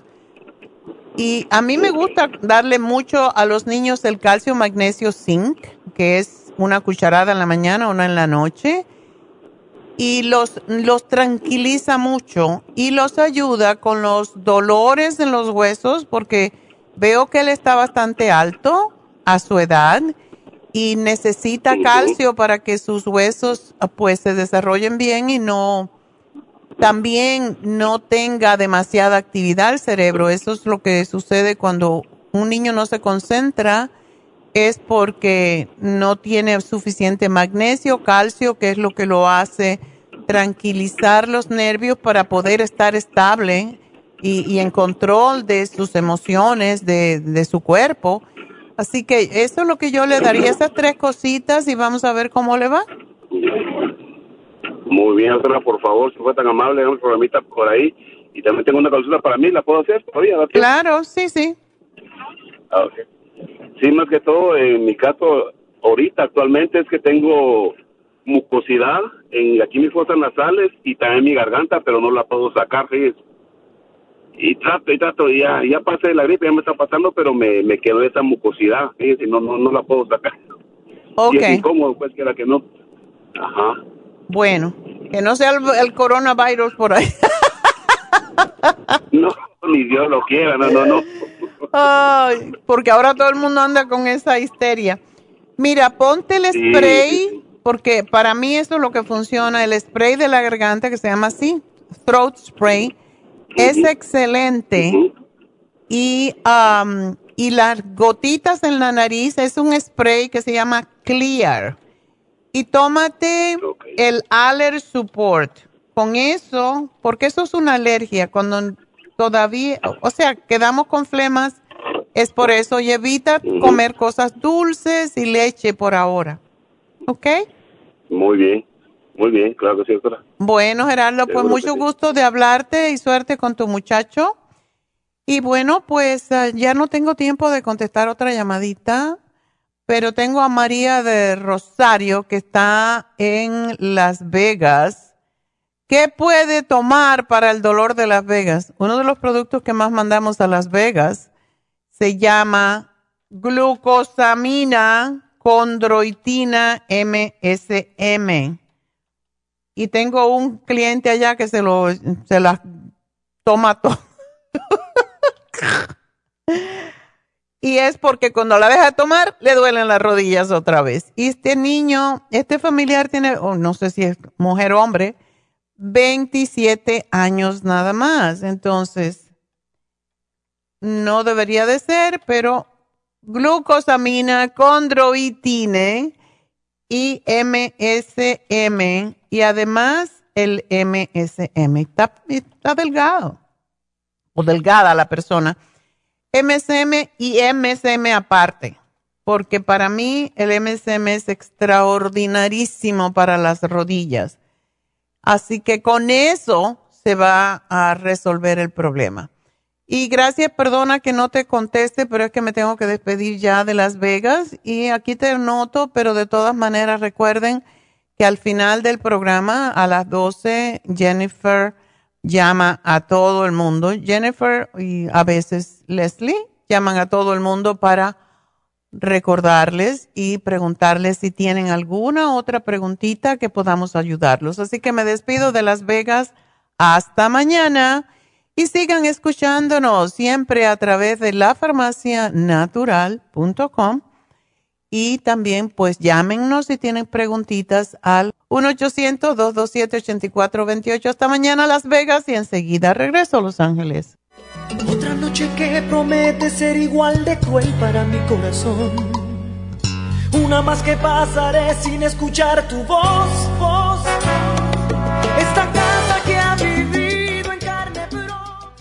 Y a mí me gusta darle mucho a los niños el calcio, magnesio, zinc, que es una cucharada en la mañana, una en la noche. Y los tranquiliza mucho y los ayuda con los dolores en los huesos, porque veo que él está bastante alto a su edad y necesita calcio para que sus huesos pues se desarrollen bien y también no tenga demasiada actividad el cerebro. Eso es lo que sucede cuando un niño no se concentra, es porque no tiene suficiente magnesio, calcio, que es lo que lo hace tranquilizar los nervios para poder estar estable y en control de sus emociones, de su cuerpo. Así que eso es lo que yo le daría, esas 3 cositas, y vamos a ver cómo le va. Muy bien, doctora, por favor, si fue tan amable, dame un programita por ahí. Y también tengo una consulta para mí, ¿la puedo hacer todavía? Claro, sí. Okay. Sí, más que todo, en mi caso, ahorita actualmente es que tengo mucosidad aquí mis fosas nasales y también mi garganta, pero no la puedo sacar, fíjese. Y trato, ya pasé la gripe, ya me está pasando, pero me quedó esa mucosidad, fíjese, no la puedo sacar. Ok. Y es incómodo, pues, quiera que no. Ajá. Bueno, que no sea el coronavirus por ahí. No, ni Dios lo quiera, no. Ay, porque ahora todo el mundo anda con esa histeria. Mira, ponte el spray, porque para mí eso es lo que funciona, el spray de la garganta que se llama así, throat spray, es excelente. Y las gotitas en la nariz es un spray que se llama Clear. Y tómate el Aller Support. Con eso, porque eso es una alergia, cuando todavía, o sea, quedamos con flemas, es por eso. Y evita comer cosas dulces y leche por ahora. ¿Ok? Muy bien, claro que sí, doctora. Bueno, Gerardo, pues mucho gusto de hablarte y suerte con tu muchacho. Y bueno, pues ya no tengo tiempo de contestar otra llamadita, pero tengo a María de Rosario que está en Las Vegas. ¿Qué puede tomar para el dolor de Las Vegas? Uno de los productos que más mandamos a Las Vegas se llama glucosamina chondroitina MSM. Y tengo un cliente allá que se las toma todo. Y es porque cuando la deja de tomar, le duelen las rodillas otra vez. Y este familiar tiene, no sé si es mujer o hombre, 27 años nada más. Entonces, no debería de ser, pero glucosamina chondroitina y MSM, y además el MSM. Está delgado, o delgada la persona. MSM y MSM aparte, porque para mí el MSM es extraordinarísimo para las rodillas. Así que con eso se va a resolver el problema. Y gracias, perdona que no te conteste, pero es que me tengo que despedir ya de Las Vegas. Y aquí te noto, pero de todas maneras recuerden que al final del programa, a las 12, Jennifer llama a todo el mundo. Jennifer y a veces Leslie llaman a todo el mundo para recordarles y preguntarles si tienen alguna otra preguntita que podamos ayudarlos. Así que me despido de Las Vegas. Hasta mañana. Y sigan escuchándonos siempre a través de lafarmacianatural.com. Y también pues llámennos si tienen preguntitas al 1-800-227-8428. Hasta mañana Las Vegas y enseguida regreso a Los Ángeles. Otra noche que promete ser igual de cruel para mi corazón. Una más que pasaré sin escuchar tu voz. Esta casa que ha vivido en carne propia.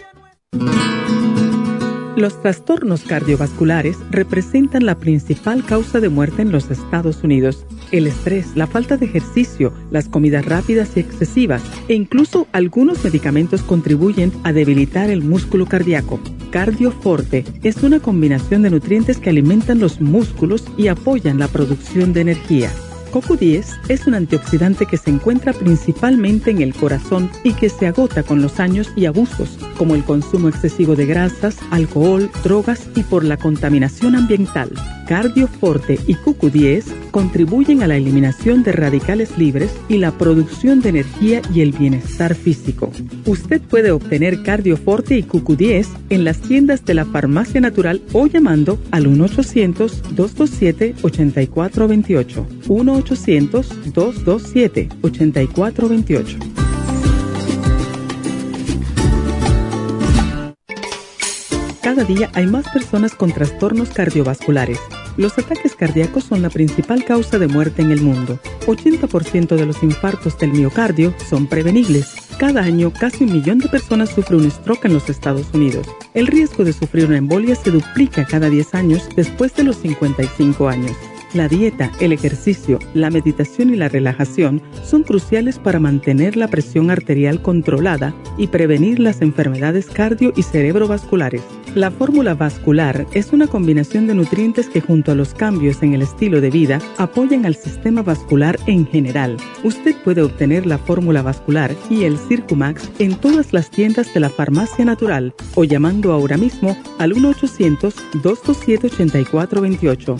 Los trastornos cardiovasculares representan la principal causa de muerte en los Estados Unidos. El estrés, la falta de ejercicio, las comidas rápidas y excesivas e incluso algunos medicamentos contribuyen a debilitar el músculo cardíaco. Cardioforte es una combinación de nutrientes que alimentan los músculos y apoyan la producción de energía. CoQ10 es un antioxidante que se encuentra principalmente en el corazón y que se agota con los años y abusos, como el consumo excesivo de grasas, alcohol, drogas y por la contaminación ambiental. Cardioforte y CoQ10 contribuyen a la eliminación de radicales libres y la producción de energía y el bienestar físico. Usted puede obtener Cardioforte y CoQ10 en las tiendas de la Farmacia Natural o llamando al 1-800-227-8428. 1-800-227-8428. Cada día hay más personas con trastornos cardiovasculares. Los ataques cardíacos son la principal causa de muerte en el mundo. 80% de los infartos del miocardio son prevenibles. Cada año, casi 1 millón de personas sufren un stroke en los Estados Unidos. El riesgo de sufrir una embolia se duplica cada 10 años después de los 55 años. La dieta, el ejercicio, la meditación y la relajación son cruciales para mantener la presión arterial controlada y prevenir las enfermedades cardio y cerebrovasculares. La fórmula vascular es una combinación de nutrientes que junto a los cambios en el estilo de vida apoyan al sistema vascular en general. Usted puede obtener la fórmula vascular y el Circumax en todas las tiendas de la Farmacia Natural o llamando ahora mismo al 1-800-227-8428.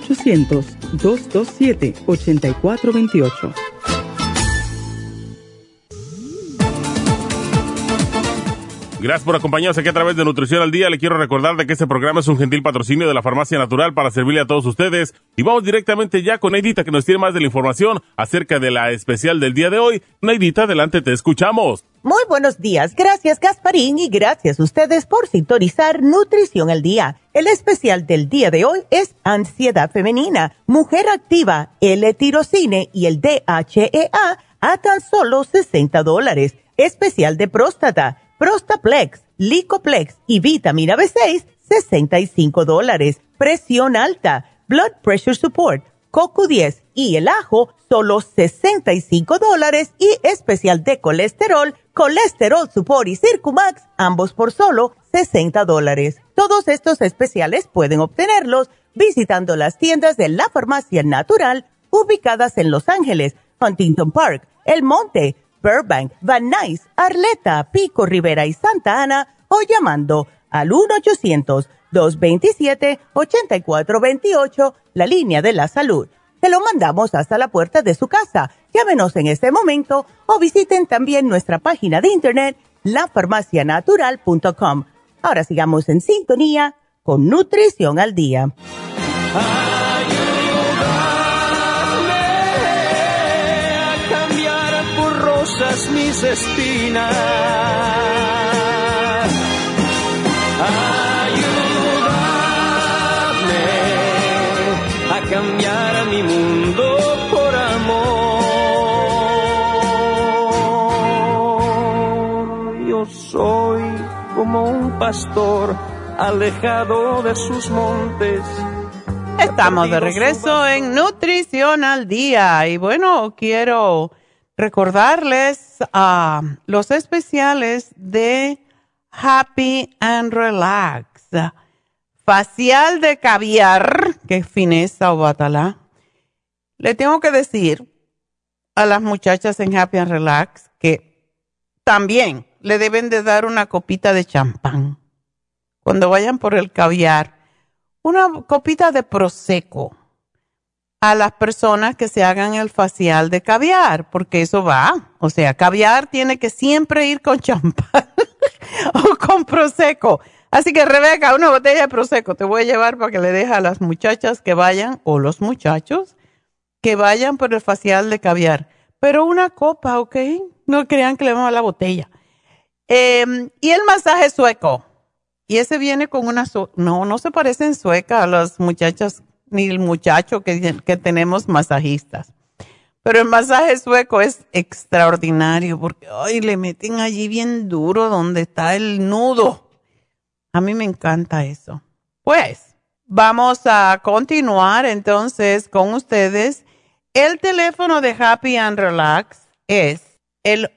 1-800-227-8428. Gracias por acompañarnos aquí a través de Nutrición al Día. Le quiero recordar de que este programa es un gentil patrocinio de la Farmacia Natural para servirle a todos ustedes. Y vamos directamente ya con Neidita, que nos tiene más de la información acerca de la especial del día de hoy. Neidita, adelante, te escuchamos. Muy buenos días. Gracias, Gasparín, y gracias a ustedes por sintonizar Nutrición al Día. El especial del día de hoy es Ansiedad Femenina, Mujer Activa, L-Tirocine y el DHEA a tan solo $60. Especial de próstata, Prostaplex, Licoplex y vitamina B6, $65. Presión alta, Blood Pressure Support, CoQ10 y el ajo, solo $65. Y especial de colesterol, Colesterol Support y Circumax, ambos por solo $60. Todos estos especiales pueden obtenerlos visitando las tiendas de la Farmacia Natural ubicadas en Los Ángeles, Huntington Park, El Monte, Burbank, Van Nuys, Arleta, Pico Rivera y Santa Ana o llamando al 1-800-227-8428, la línea de la salud. Te lo mandamos hasta la puerta de su casa. Llámenos en este momento o visiten también nuestra página de internet lafarmacianatural.com. Ahora sigamos en sintonía con Nutrición al Día. Mis espinas, ayúdame a cambiar mi mundo por amor. Yo soy como un pastor alejado de sus montes. Estamos de regreso en Nutrición al Día y bueno, quiero recordarles los especiales de Happy and Relax. Facial de caviar, que fineza o batalá. Le tengo que decir a las muchachas en Happy and Relax que también le deben de dar una copita de champán. Cuando vayan por el caviar, una copita de Prosecco a las personas que se hagan el facial de caviar, porque eso va. O sea, caviar tiene que siempre ir con champán o con Prosecco. Así que, Rebeca, una botella de Prosecco te voy a llevar para que le dejes a las muchachas que vayan, o los muchachos, que vayan por el facial de caviar. Pero una copa, ¿ok? No crean que le vamos a la botella. Y el masaje sueco. Y ese viene con una... no se parecen sueca a las muchachas ni el muchacho que tenemos masajistas. Pero el masaje sueco es extraordinario porque le meten allí bien duro donde está el nudo. A mí me encanta eso. Pues vamos a continuar entonces con ustedes. El teléfono de Happy and Relax es el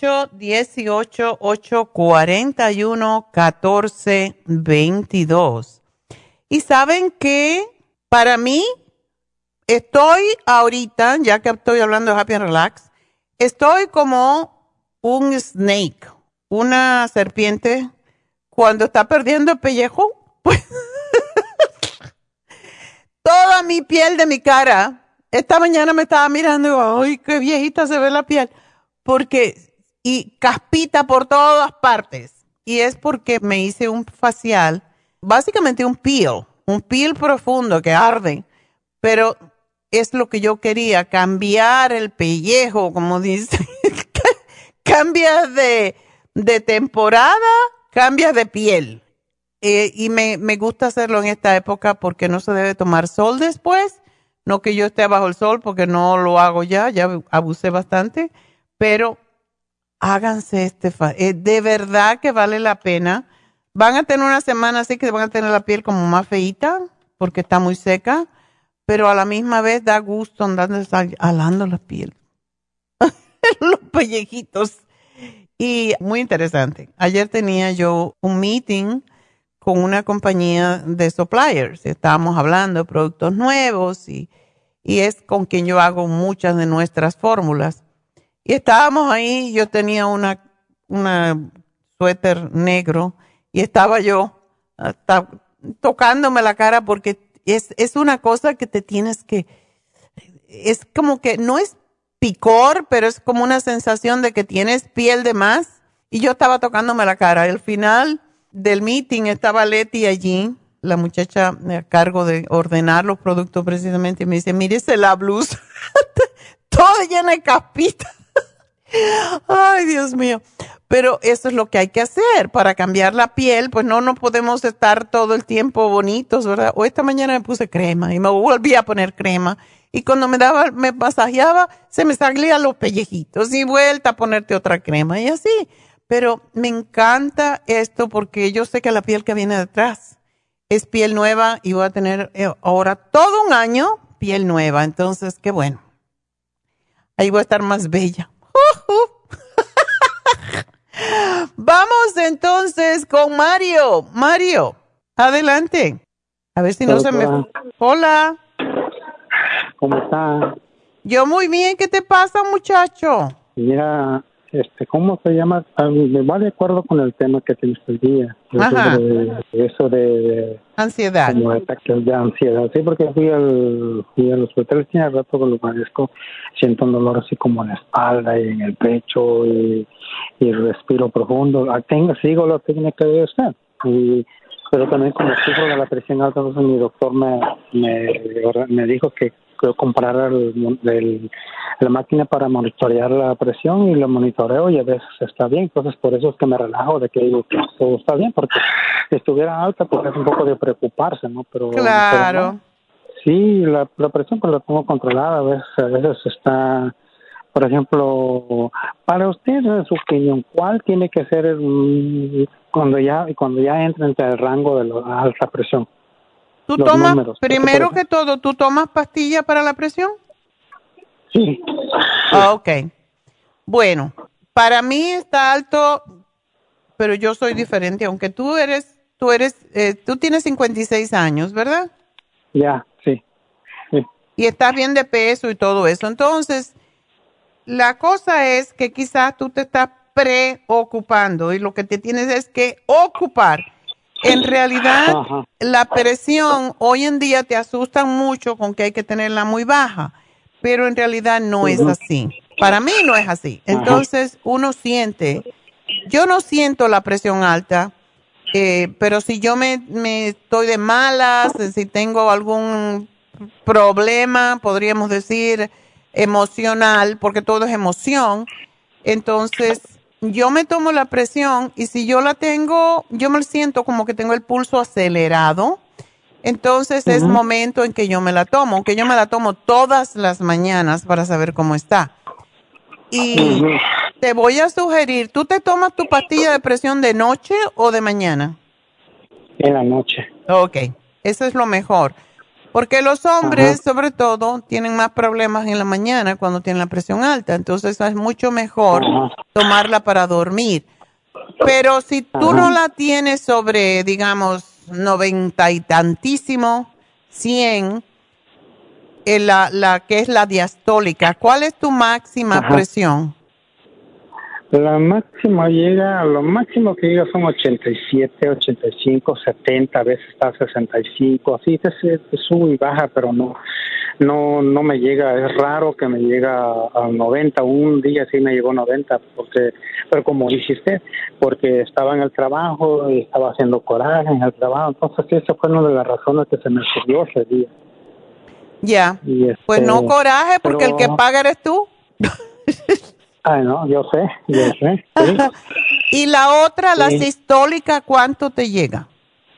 818-841-1422. Y saben que para mí, estoy ahorita, ya que estoy hablando de Happy and Relax, estoy como un snake, una serpiente, cuando está perdiendo el pellejo, pues toda mi piel de mi cara, esta mañana me estaba mirando y digo, ¡ay, qué viejita se ve la piel! Y caspita por todas partes. Y es porque me hice un facial, básicamente un peel profundo que arde, pero es lo que yo quería, cambiar el pellejo, como dice. Cambias de temporada, cambias de piel. Y me gusta hacerlo en esta época porque no se debe tomar sol después. No que yo esté bajo el sol porque no lo hago ya abusé bastante. Pero háganse de verdad que vale la pena. Van a tener una semana así que van a tener la piel como más feíta porque está muy seca, pero a la misma vez da gusto andar alando la piel. Los pellejitos. Y muy interesante. Ayer tenía yo un meeting con una compañía de suppliers. Estábamos hablando de productos nuevos y es con quien yo hago muchas de nuestras fórmulas. Y estábamos ahí, yo tenía una suéter negro y estaba yo tocándome la cara porque es una cosa que te tienes que, es como que no es picor, pero es como una sensación de que tienes piel de más. Y yo estaba tocándome la cara. Al final del meeting estaba Leti allí, la muchacha a cargo de ordenar los productos precisamente, y me dice, mírese la blusa, toda llena de caspitas. Ay, Dios mío. Pero eso es lo que hay que hacer para cambiar la piel, pues no podemos estar todo el tiempo bonitos, ¿verdad? O esta mañana me puse crema y me volví a poner crema. Y cuando me masajeaba, se me salían los pellejitos y vuelta a ponerte otra crema y así. Pero me encanta esto porque yo sé que la piel que viene detrás es piel nueva y voy a tener ahora todo un año piel nueva. Entonces, qué bueno. Ahí voy a estar más bella. Vamos entonces con Mario. Mario, adelante. A ver si no se me... Hola. ¿Cómo está? Yo muy bien. ¿Qué te pasa, muchacho? Mira, ¿cómo se llama? Me va de acuerdo con el tema que tienes el día. Ajá. Eso de ansiedad. Como ataques de ansiedad. Sí, porque fui al hospital, tiene rato que lo padezco. Siento un dolor así como en la espalda y en el pecho y respiro profundo. Sigo la técnica de usted. Pero también como sufro de la presión alta, entonces mi doctor me dijo que comprara la máquina para monitorear la presión y lo monitoreo y a veces está bien. Entonces por eso es que me relajo de que digo que todo está bien, porque si estuviera alta pues es un poco de preocuparse, ¿no? Pero no. Sí, la presión pues la tengo controlada, a veces está, por ejemplo, para usted, en su opinión, ¿cuál tiene que ser cuando ya entra entre el rango de la alta presión? ¿Tú tomas, números, primero que todo, tú tomas pastillas para la presión? Sí. Ok. Bueno, para mí está alto, pero yo soy diferente, aunque tú tienes 56 años, ¿verdad? Ya, sí. Y estás bien de peso y todo eso. Entonces, la cosa es que quizás tú te estás preocupando y lo que te tienes es que ocupar. En realidad, la presión hoy en día te asustan mucho con que hay que tenerla muy baja, pero en realidad no es así. Para mí no es así. Entonces, yo no siento la presión alta, pero si yo me estoy de malas, si tengo algún problema, podríamos decir, emocional, porque todo es emoción, entonces yo me tomo la presión y si yo la tengo, yo me siento como que tengo el pulso acelerado, entonces es momento en que yo me la tomo, aunque yo me la tomo todas las mañanas para saber cómo está. Y te voy a sugerir, ¿tú te tomas tu pastilla de presión de noche o de mañana? En la noche. Ok, eso es lo mejor. Porque los hombres, sobre todo, tienen más problemas en la mañana cuando tienen la presión alta. Entonces es mucho mejor tomarla para dormir. Pero si tú no la tienes sobre, digamos, 90 y tantísimo, 100, la que es la diastólica, ¿cuál es tu máxima presión? Lo máximo que llega son 87, 85, 70, a veces está 65, así se sube y baja, pero no me llega, es raro que me llega a 90, un día sí me llegó 90, pero como dijiste, porque estaba en el trabajo y estaba haciendo coraje en el trabajo, entonces esa fue una de las razones que se me subió ese día. Ya, pues no coraje, porque el que paga eres tú. Ay, no, yo sé. Sí. Y la otra, la sistólica, ¿cuánto te llega?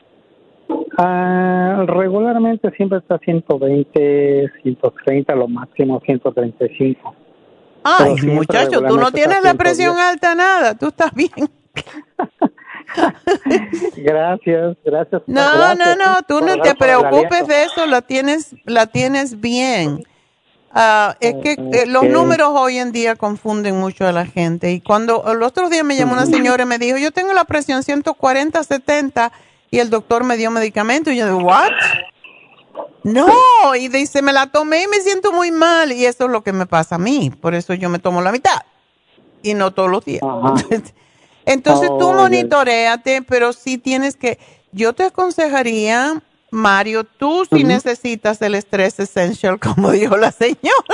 Regularmente siempre está 120, 130, lo máximo 135. Ay, muchacho, tú no tienes la presión alta, nada, tú estás bien. Gracias. No, tú no te preocupes de eso, la tienes bien. Es que los números hoy en día confunden mucho a la gente. Y cuando el otro día me llamó una señora y me dijo, yo tengo la presión 140, 70, y el doctor me dio medicamento. Y yo digo, ¿what? No, y dice, me la tomé y me siento muy mal. Y eso es lo que me pasa a mí. Por eso yo me tomo la mitad. Y no todos los días. Entonces tú monitoréate, pero sí tienes que... Yo te aconsejaría, Mario, tú sí necesitas el Stress Essential, como dijo la señora.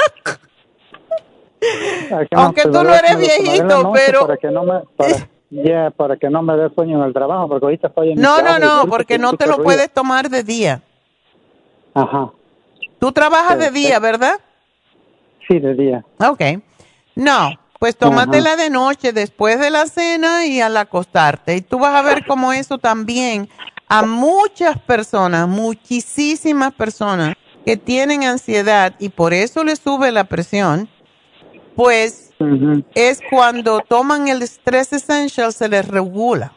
Aunque tú no eres viejito, pero... Para que no me dé sueño en el trabajo, porque ahorita estoy en No, porque no te lo puedes tomar de día. Ajá. Tú trabajas de día, ¿verdad? Sí, de día. Ok. No, pues tómatela de noche, después de la cena y al acostarte. Y tú vas a ver cómo eso también a muchas personas, muchísimas personas que tienen ansiedad y por eso les sube la presión, pues es cuando toman el Stress Essential se les regula.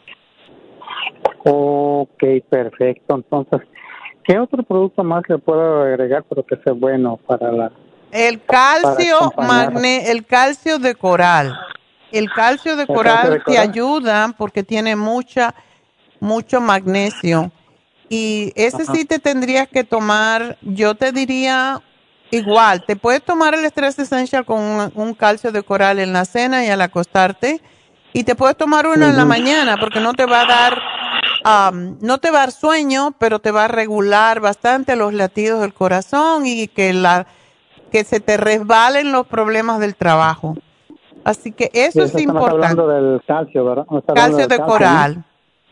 Ok, perfecto. Entonces, ¿qué otro producto más le puedo agregar pero que sea bueno para la... El calcio, el calcio de coral. El calcio de coral te ayuda porque tiene mucho magnesio. Y ese sí te tendrías que tomar, yo te diría igual, te puedes tomar el Stress Essential con un calcio de coral en la cena y al acostarte. Y te puedes tomar uno en la mañana porque no te va a dar, no te va a dar sueño, pero te va a regular bastante los latidos del corazón y que se te resbalen los problemas del trabajo. Así que eso es importante. Estamos hablando del calcio, ¿verdad? Calcio de coral.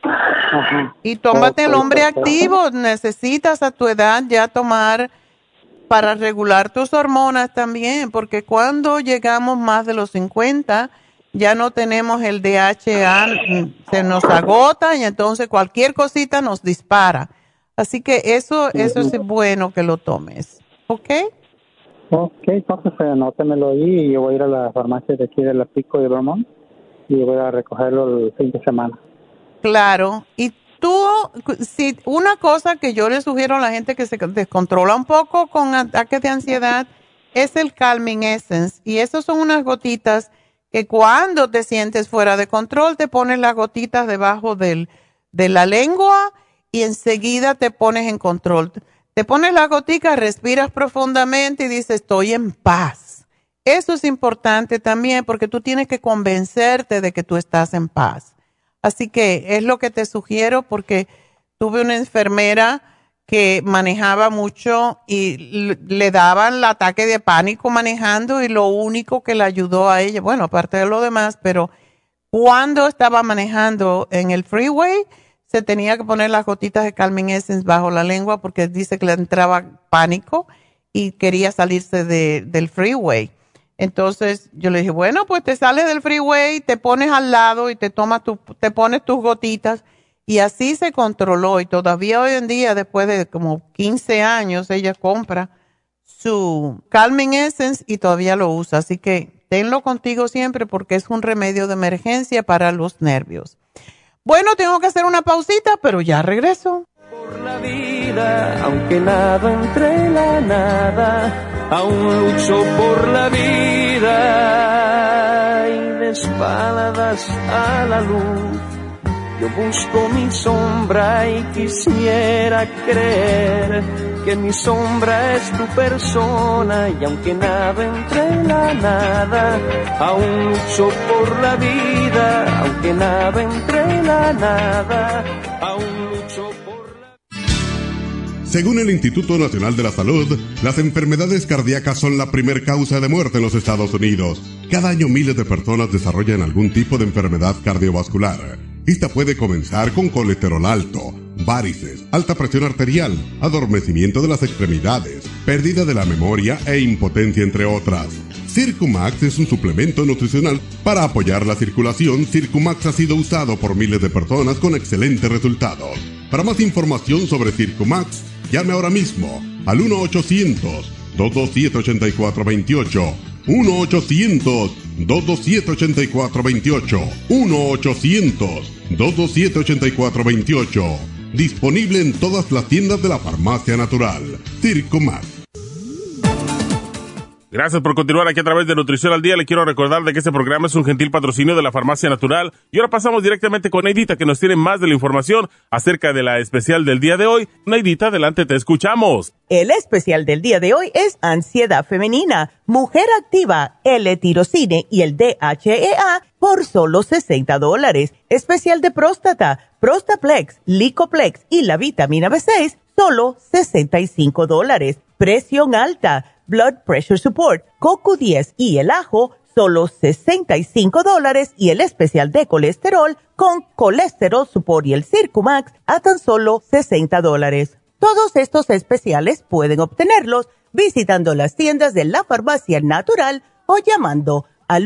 Ajá. Y tómate el hombre activo. Necesitas a tu edad ya tomar para regular tus hormonas también, porque cuando llegamos más de los 50, ya no tenemos el DHA, se nos agota y entonces cualquier cosita nos dispara. Así que eso es bueno que lo tomes. ¿Ok? Ok, entonces anótemelo ahí y yo voy a ir a la farmacia de aquí de La Pico de Vermont y voy a recogerlo el fin de semana. Claro, y tú, si una cosa que yo le sugiero a la gente que se descontrola un poco con ataques de ansiedad es el Calming Essence, y esos son unas gotitas que cuando te sientes fuera de control te pones las gotitas debajo de la lengua y enseguida te pones en control. Te pones la gotica, respiras profundamente y dices, estoy en paz. Eso es importante también porque tú tienes que convencerte de que tú estás en paz. Así que es lo que te sugiero porque tuve una enfermera que manejaba mucho y le daban el ataque de pánico manejando y lo único que le ayudó a ella, bueno, aparte de lo demás, pero cuando estaba manejando en el freeway, se tenía que poner las gotitas de Calming Essence bajo la lengua porque dice que le entraba pánico y quería salirse del freeway. Entonces yo le dije, bueno, pues te sales del freeway, te pones al lado y te pones tus gotitas y así se controló. Y todavía hoy en día, después de como 15 años, ella compra su Calming Essence y todavía lo usa. Así que tenlo contigo siempre porque es un remedio de emergencia para los nervios. Bueno, tengo que hacer una pausita, pero ya regreso. Por la vida, aunque nada entre la nada, aún lucho por la vida y de espaldas a la luz. Yo busco mi sombra y quisiera creer que mi sombra es tu persona y aunque nada entre la nada, aún lucho por la vida, aunque nada entre la nada, aún lucho por la vida. Según el Instituto Nacional de la Salud, las enfermedades cardíacas son la primer causa de muerte en los Estados Unidos. Cada año miles de personas desarrollan algún tipo de enfermedad cardiovascular. Esta puede comenzar con colesterol alto, varices, alta presión arterial, adormecimiento de las extremidades, pérdida de la memoria e impotencia, entre otras. Circumax es un suplemento nutricional para apoyar la circulación. Circumax ha sido usado por miles de personas con excelentes resultados. Para más información sobre Circumax, llame ahora mismo al 1-800-227-8428. 1-800-227-8428. 1-800-227-8428. Disponible en todas las tiendas de la Farmacia Natural. Circumax. Gracias por continuar aquí a través de Nutrición al Día. Le quiero recordar de que este programa es un gentil patrocinio de la Farmacia Natural. Y ahora pasamos directamente con Neidita, que nos tiene más de la información acerca de la especial del día de hoy. Neidita, adelante, te escuchamos. El especial del día de hoy es Ansiedad Femenina, Mujer Activa, L-Tirocine y el DHEA por solo $60. Especial de próstata, Prostaplex, Licoplex y la vitamina B6, solo $65. Presión alta, Blood Pressure Support, CoQ10 y el ajo, solo $65, y el especial de colesterol con Colesterol Support y el Circumax a tan solo $60. Todos estos especiales pueden obtenerlos visitando las tiendas de la Farmacia Natural o llamando al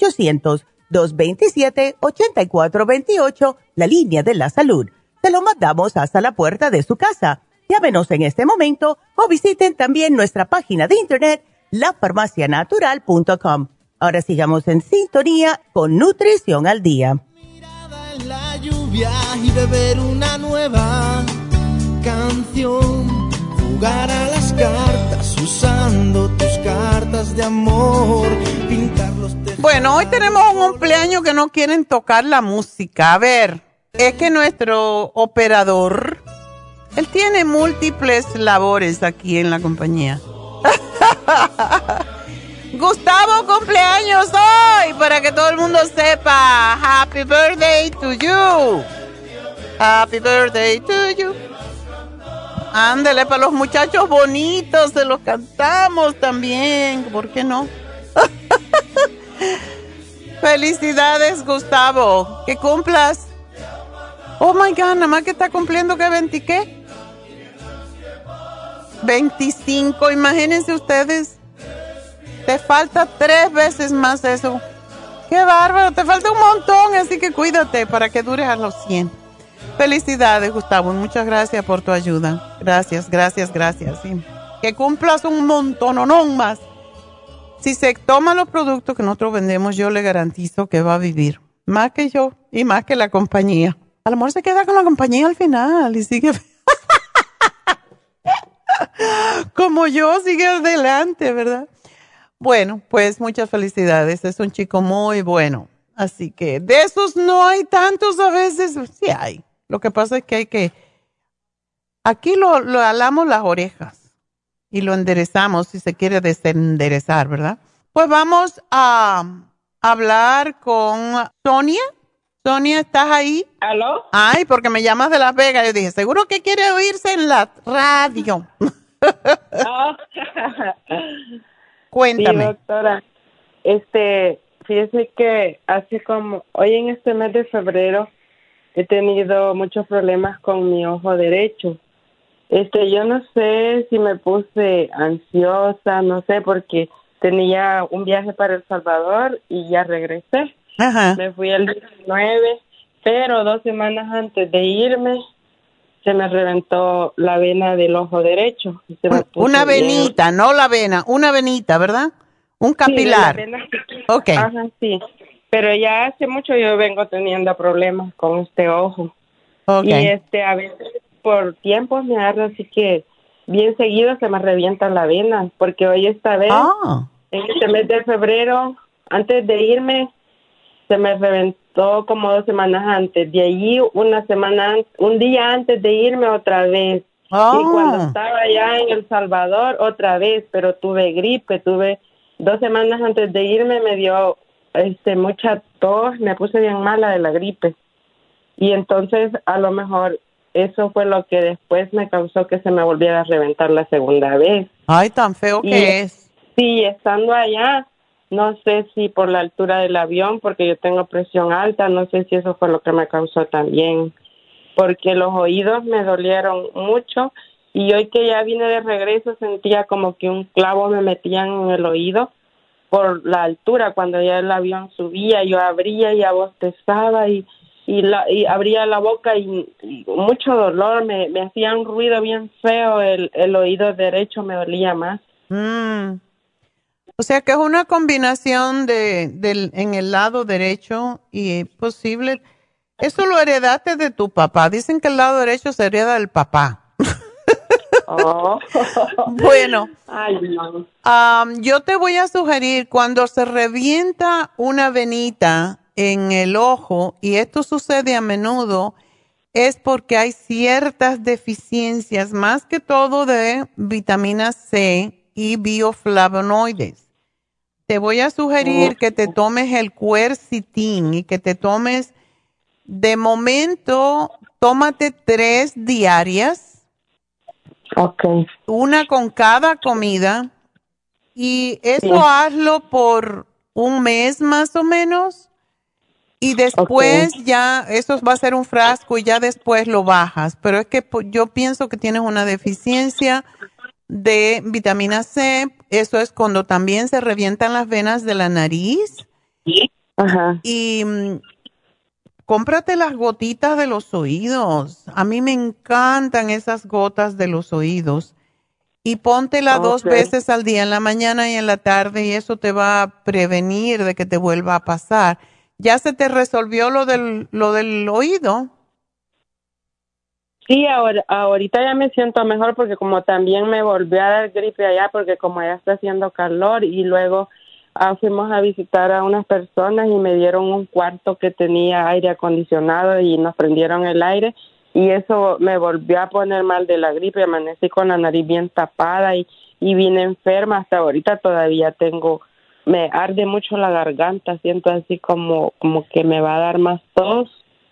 1-800-227-8428, la línea de la salud. Se lo mandamos hasta la puerta de su casa. Llámenos en este momento o visiten también nuestra página de internet, lafarmacianatural.com. Ahora sigamos en sintonía con Nutrición al Día. En la lluvia y beber una nueva canción, jugar a las cartas usando tus cartas de amor, pintar los tejados. Bueno, hoy tenemos un cumpleaños que no quieren tocar la música. A ver, es que nuestro operador, él tiene múltiples labores aquí en la compañía. Gustavo, cumpleaños hoy, para que todo el mundo sepa. Happy birthday to you. Happy birthday to you. Ándele, para los muchachos bonitos, se los cantamos también. ¿Por qué no? Felicidades, Gustavo. Que cumplas. Oh my God, nada más que está cumpliendo que 20, ¿qué? 25, imagínense ustedes. Te falta 3 veces más eso. Qué bárbaro, te falta un montón, así que cuídate para que dures a los 100. Felicidades, Gustavo, muchas gracias por tu ayuda. Gracias, sí. Que cumplas un montón o no más. Si se toma los productos que nosotros vendemos, yo le garantizo que va a vivir. Más que yo y más que la compañía. A lo mejor se queda con la compañía al final y sigue... Como yo, sigue adelante, ¿verdad? Bueno, pues muchas felicidades. Es un chico muy bueno. Así que de esos no hay tantos a veces. Sí hay. Lo que pasa es que hay que... Aquí lo alamos las orejas y lo enderezamos si se quiere desenderezar, ¿verdad? Pues vamos a hablar con Sonia. Sonia, ¿estás ahí? ¿Aló? Ay, porque me llamas de Las Vegas. Yo dije, seguro que quiere oírse en la radio. Oh. Cuéntame. Sí, doctora. Fíjese que así como hoy en este mes de febrero he tenido muchos problemas con mi ojo derecho. Yo no sé si me puse ansiosa, no sé, porque tenía un viaje para El Salvador y ya regresé. Ajá. Me fui el 19, pero 2 semanas antes de irme se me reventó la vena del ojo derecho. Una venita, no la vena, una venita, ¿verdad? Un capilar. Sí, la vena. Okay. Ajá, sí. Pero ya hace mucho yo vengo teniendo problemas con este ojo. Okay. Y a veces por tiempos me agarra así que bien seguido se me revienta la vena, porque hoy esta vez, en este mes de febrero, antes de irme, se me reventó como 2 semanas antes. De allí, un día antes de irme otra vez. Y cuando estaba allá en El Salvador, otra vez, pero tuve gripe, 2 semanas antes de irme me dio mucha tos, me puse bien mala de la gripe. Y entonces, a lo mejor, eso fue lo que después me causó que se me volviera a reventar la segunda vez. Ay, tan feo que es. Sí, estando allá, no sé si por la altura del avión, porque yo tengo presión alta, no sé si eso fue lo que me causó también, porque los oídos me dolieron mucho y hoy que ya vine de regreso sentía como que un clavo me metían en el oído por la altura. Cuando ya el avión subía, yo abría y bostezaba y abría la boca y mucho dolor, me hacía un ruido bien feo, el oído derecho me dolía más. O sea que es una combinación en el lado derecho y es posible. Eso lo heredaste de tu papá. Dicen que el lado derecho se hereda del papá. Oh. Bueno, ay, no. yo te voy a sugerir cuando se revienta una venita en el ojo, y esto sucede a menudo, es porque hay ciertas deficiencias, más que todo de vitamina C y bioflavonoides. Te voy a sugerir que te tomes el quercitin y que te tomes, de momento, tómate 3 diarias. Okay. Una con cada comida. Y eso Sí. hazlo por un mes más o menos. Y después ya, eso va a ser un frasco y ya después lo bajas. Pero es que yo pienso que tienes una deficiencia de vitamina C. Eso es cuando también se revientan las venas de la nariz. Ajá. Y cómprate las gotitas de los oídos. A mí me encantan esas gotas de los oídos. Y póntela 2 veces al día, en la mañana y en la tarde, y eso te va a prevenir de que te vuelva a pasar. ¿Ya se te resolvió lo del oído? Sí, ahorita ya me siento mejor porque como también me volvió a dar gripe allá porque como allá está haciendo calor y luego fuimos a visitar a unas personas y me dieron un cuarto que tenía aire acondicionado y nos prendieron el aire y eso me volvió a poner mal de la gripe. Amanecí con la nariz bien tapada y vine enferma. Hasta ahorita todavía me arde mucho la garganta, siento así como que me va a dar más tos.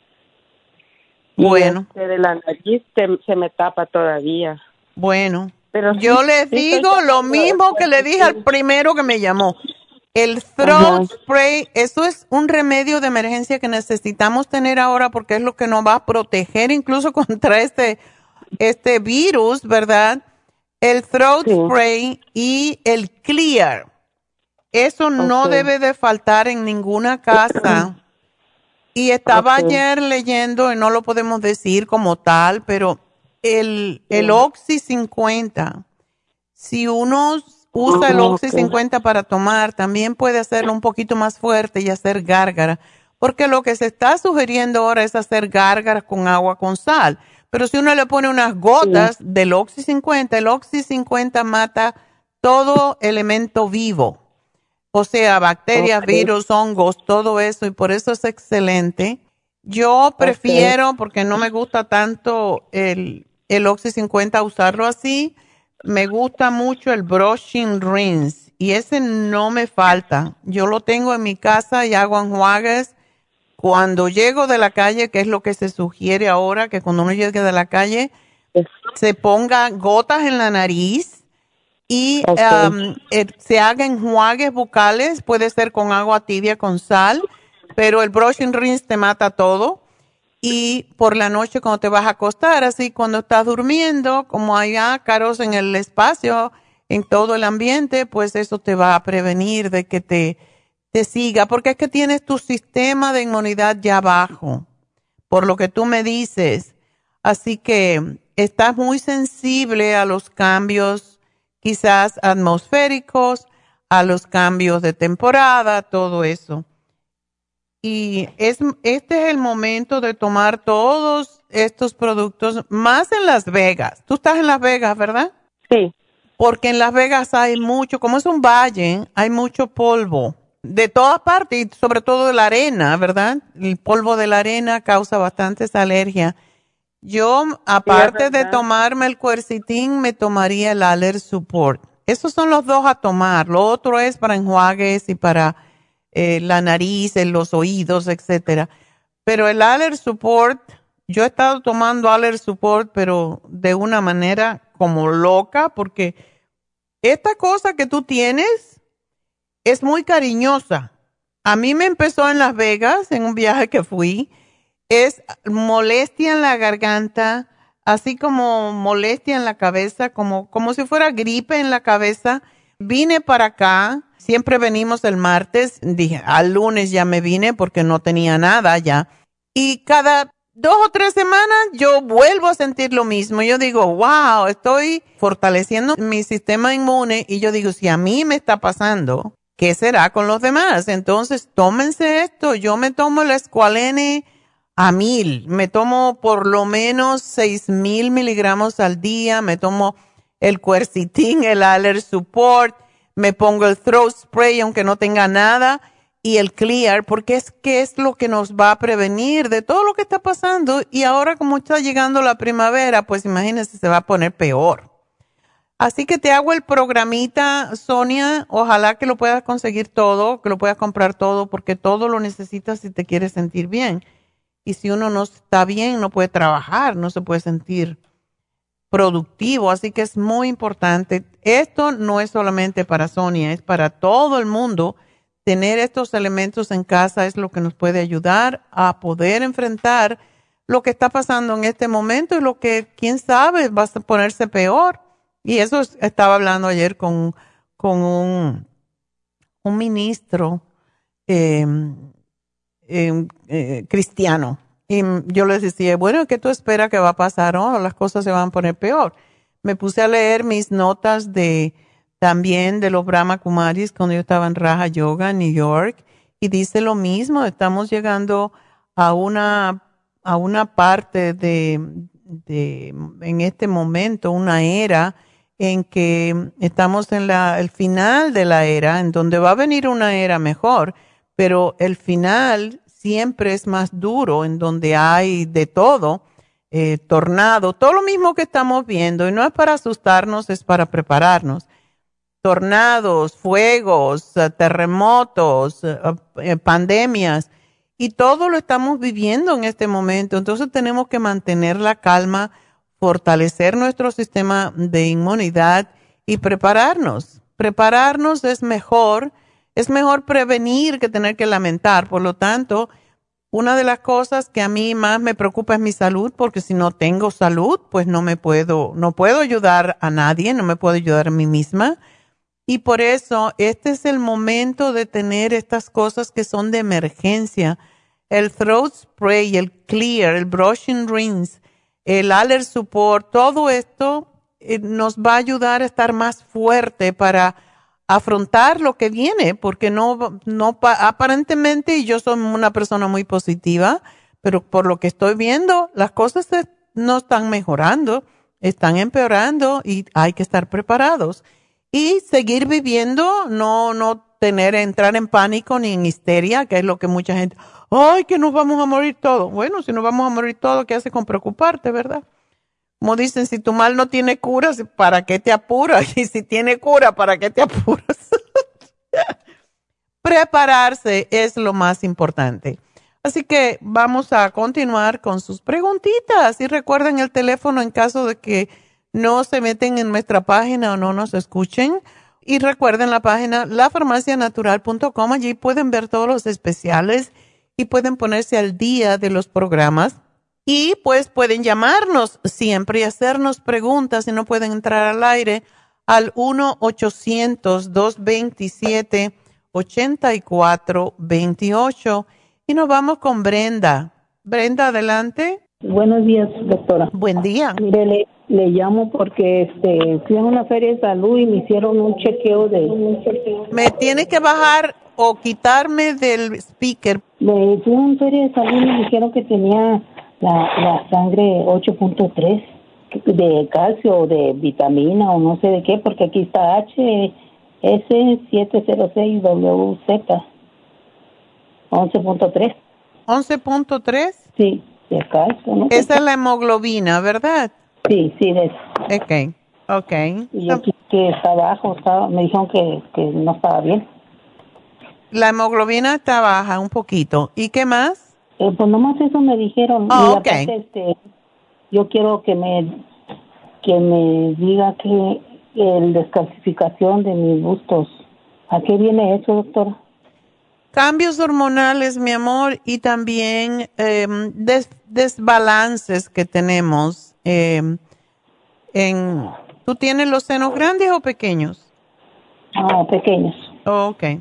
Bueno. Y de la nariz se me tapa todavía. Bueno, pero yo les digo lo mismo que le dije al primero que me llamó. El throat spray, eso es un remedio de emergencia que necesitamos tener ahora porque es lo que nos va a proteger incluso contra este virus, ¿verdad? El throat spray y el clear. Eso no debe de faltar en ninguna casa. Y estaba ayer leyendo, y no lo podemos decir como tal, pero el Oxy 50, si uno usa el Oxy 50 para tomar, también puede hacerlo un poquito más fuerte y hacer gárgara, porque lo que se está sugiriendo ahora es hacer gárgaras con agua con sal. Pero si uno le pone unas gotas del Oxy 50, el Oxy 50 mata todo elemento vivo. O sea, bacterias, virus, hongos, todo eso, y por eso es excelente. Yo prefiero, porque no me gusta tanto el Oxy 50 usarlo así, me gusta mucho el Brushing Rinse, y ese no me falta. Yo lo tengo en mi casa y hago enjuagues cuando llego de la calle, que es lo que se sugiere ahora, que cuando uno llegue de la calle, se ponga gotas en la nariz, y se haga enjuagues bucales, puede ser con agua tibia con sal, pero el brushing rinse te mata todo. Y por la noche cuando te vas a acostar, así cuando estás durmiendo, como hay ácaros en el espacio, en todo el ambiente, pues eso te va a prevenir de que te siga, porque es que tienes tu sistema de inmunidad ya bajo, por lo que tú me dices. Así que estás muy sensible a los cambios quizás atmosféricos, a los cambios de temporada, todo eso. Y este es el momento de tomar todos estos productos, más en Las Vegas. Tú estás en Las Vegas, ¿verdad? Sí. Porque en Las Vegas hay mucho, como es un valle, hay mucho polvo de todas partes, y sobre todo de la arena, ¿verdad? El polvo de la arena causa bastantes alergias. Yo, aparte de tomarme el quercitin, me tomaría el Aller Support. Esos son los dos a tomar. Lo otro es para enjuagues y para la nariz, en los oídos, etcétera. Pero el Aller Support, yo he estado tomando Aller Support, pero de una manera como loca, porque esta cosa que tú tienes es muy cariñosa. A mí me empezó en Las Vegas, en un viaje que fui. Es molestia en la garganta, así como molestia en la cabeza, como si fuera gripe en la cabeza. Vine para acá, siempre venimos el martes, dije, al lunes ya me vine porque no tenía nada ya. Y cada 2 o 3 semanas yo vuelvo a sentir lo mismo. Yo digo, wow, estoy fortaleciendo mi sistema inmune, y yo digo, si a mí me está pasando, ¿qué será con los demás? Entonces, tómense esto. Yo me tomo el Squalene a 1000. Me tomo por lo menos 6000 miligramos al día. Me tomo el Quercetin, el Aller Support. Me pongo el Throat Spray, aunque no tenga nada. Y el Clear, porque es que es lo que nos va a prevenir de todo lo que está pasando. Y ahora como está llegando la primavera, pues imagínense, se va a poner peor. Así que te hago el programita, Sonia. Ojalá que lo puedas conseguir todo, que lo puedas comprar todo, porque todo lo necesitas si te quieres sentir bien. Y si uno no está bien, no puede trabajar, no se puede sentir productivo. Así que es muy importante. Esto no es solamente para Sonia, es para todo el mundo. Tener estos elementos en casa es lo que nos puede ayudar a poder enfrentar lo que está pasando en este momento y lo que, quién sabe, va a ponerse peor. Y eso estaba hablando ayer con un ministro cristiano. Y yo les decía, bueno, ¿qué tú esperas que va a pasar? Oh, las cosas se van a poner peor. Me puse a leer mis notas también de los Brahma Kumaris cuando yo estaba en Raja Yoga en New York, y dice lo mismo. Estamos llegando a una parte en este momento, una era en que estamos en el final de la era, en donde va a venir una era mejor, pero el final siempre es más duro, en donde hay de todo, tornado, todo lo mismo que estamos viendo, y no es para asustarnos, es para prepararnos. Tornados, fuegos, terremotos, pandemias, y todo lo estamos viviendo en este momento. Entonces tenemos que mantener la calma, fortalecer nuestro sistema de inmunidad y prepararnos. Prepararnos es mejor prevenir que tener que lamentar. Por lo tanto, una de las cosas que a mí más me preocupa es mi salud, porque si no tengo salud, pues no puedo ayudar a nadie, no me puedo ayudar a mí misma. Y por eso este es el momento de tener estas cosas que son de emergencia. El Throat Spray, el Clear, el Brushing Rinse, el Aller Support, todo esto nos va a ayudar a estar más fuerte para afrontar lo que viene, porque no aparentemente, y yo soy una persona muy positiva, pero por lo que estoy viendo, las cosas no están mejorando, están empeorando, y hay que estar preparados. Y seguir viviendo, no entrar en pánico ni en histeria, que es lo que mucha gente, ¡ay, que nos vamos a morir todos! Bueno, si nos vamos a morir todos, ¿qué hace con preocuparte, verdad? Como dicen, si tu mal no tiene cura, ¿para qué te apuras? Y si tiene cura, ¿para qué te apuras? Prepararse es lo más importante. Así que vamos a continuar con sus preguntitas. Y recuerden el teléfono en caso de que no se meten en nuestra página o no nos escuchen. Y recuerden la página lafarmacianatural.com. Allí pueden ver todos los especiales y pueden ponerse al día de los programas. Y pues pueden llamarnos siempre y hacernos preguntas. Si no pueden entrar al aire, al 1-800-227-8428. Y nos vamos con Brenda. Brenda, adelante. Buenos días, doctora. Buen día. Mire, le llamo porque fui a una feria de salud y me hicieron un chequeo Me tiene que bajar o quitarme del speaker. Fui a una feria de salud y me dijeron que tenía la sangre 8.3 de calcio o de vitamina o no sé de qué, porque aquí está HS706WZ 11.3. ¿11.3? Sí, de calcio. ¿No? Esa es la hemoglobina, ¿verdad? Sí, sí, de eso. Ok. Y aquí que está bajo, me dijeron que no estaba bien. La hemoglobina está baja un poquito. ¿Y qué más? Pues nomás eso me dijeron. Oh, y aparte, yo quiero que me diga que el descalcificación de mis bustos. ¿A qué viene eso, doctora? Cambios hormonales, mi amor, y también desbalances que tenemos. ¿Tú tienes los senos grandes o pequeños? Pequeños. Okay.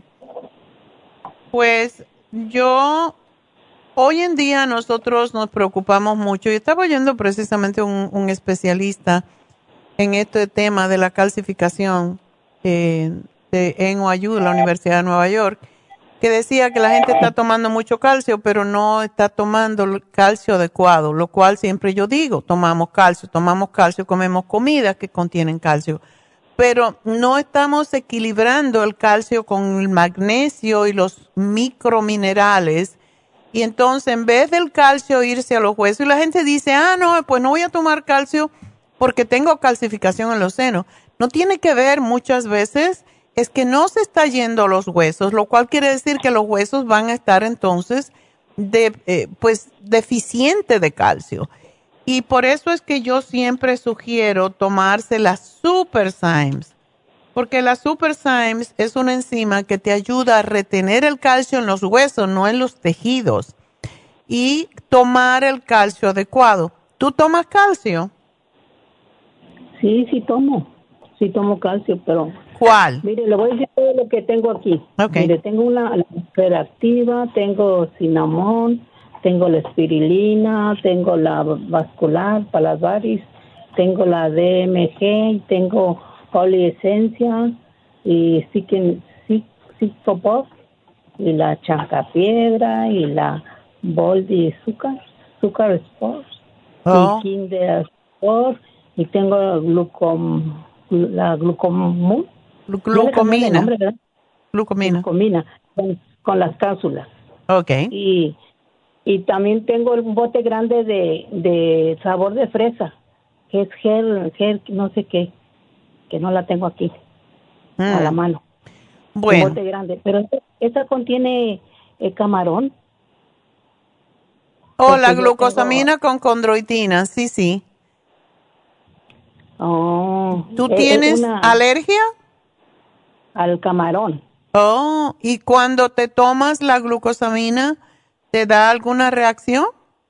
Pues hoy en día nosotros nos preocupamos mucho. Yo estaba oyendo precisamente un especialista en este tema de la calcificación en NYU, la Universidad de Nueva York, que decía que la gente está tomando mucho calcio, pero no está tomando el calcio adecuado, lo cual siempre yo digo, tomamos calcio, comemos comidas que contienen calcio, pero no estamos equilibrando el calcio con el magnesio y los microminerales, y entonces en vez del calcio irse a los huesos, y la gente dice, no, pues no voy a tomar calcio porque tengo calcificación en los senos. No tiene que ver muchas veces, es que no se está yendo a los huesos, lo cual quiere decir que los huesos van a estar entonces deficiente de calcio. Y por eso es que yo siempre sugiero tomarse la Super Symes, porque la Super Symes es una enzima que te ayuda a retener el calcio en los huesos, no en los tejidos, y tomar el calcio adecuado. ¿Tú tomas calcio? Sí, sí tomo calcio, pero... ¿Cuál? Mire, le voy a decir todo lo que tengo aquí. Okay. Mire, tengo la mujer activa, tengo cinnamón, tengo la espirulina, tengo la vascular para las varis, tengo la DMG, tengo poliesencia y Cictopop y la chancapiedra y la Boldi Sugar Sports y Kinder Sport y tengo la glucomina. Glucomina con las cápsulas. Okay. Y también tengo un bote grande de sabor de fresa, que es gel no sé qué, que no la tengo aquí a la mano. Bueno. Un bote grande, pero esta contiene camarón. La glucosamina con condroitina, sí. ¿Tú tienes alergia? Al camarón. ¿Y cuando te tomas la glucosamina, te da alguna reacción?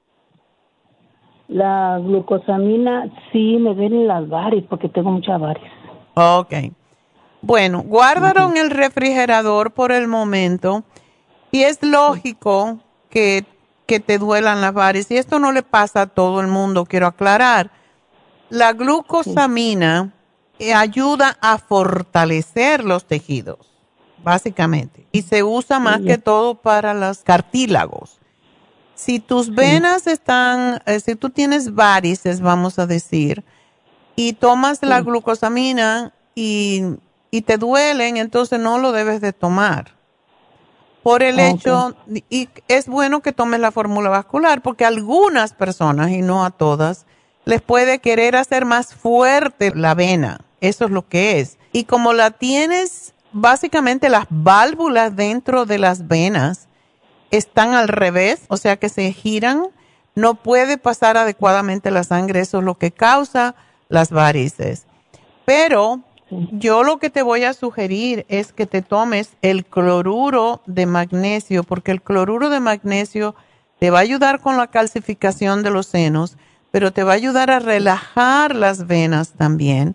La glucosamina sí me vienen las varis porque tengo muchas varis. Okay. Bueno, guárdalo en el refrigerador por el momento y es lógico que te duelan las varis y esto no le pasa a todo el mundo, quiero aclarar. La glucosamina ayuda a fortalecer los tejidos, básicamente, y se usa más que todo para los cartílagos. Si tus venas si tú tienes varices, vamos a decir, y tomas la glucosamina y te duelen, entonces no lo debes de tomar. Por el hecho, y es bueno que tomes la fórmula vascular, porque a algunas personas, y no a todas, les puede querer hacer más fuerte la vena. Eso es lo que es. Y como la tienes, básicamente las válvulas dentro de las venas están al revés, o sea que se giran, no puede pasar adecuadamente la sangre. Eso es lo que causa las varices. Pero yo lo que te voy a sugerir es que te tomes el cloruro de magnesio, porque el cloruro de magnesio te va a ayudar con la calcificación de los senos, pero te va a ayudar a relajar las venas también.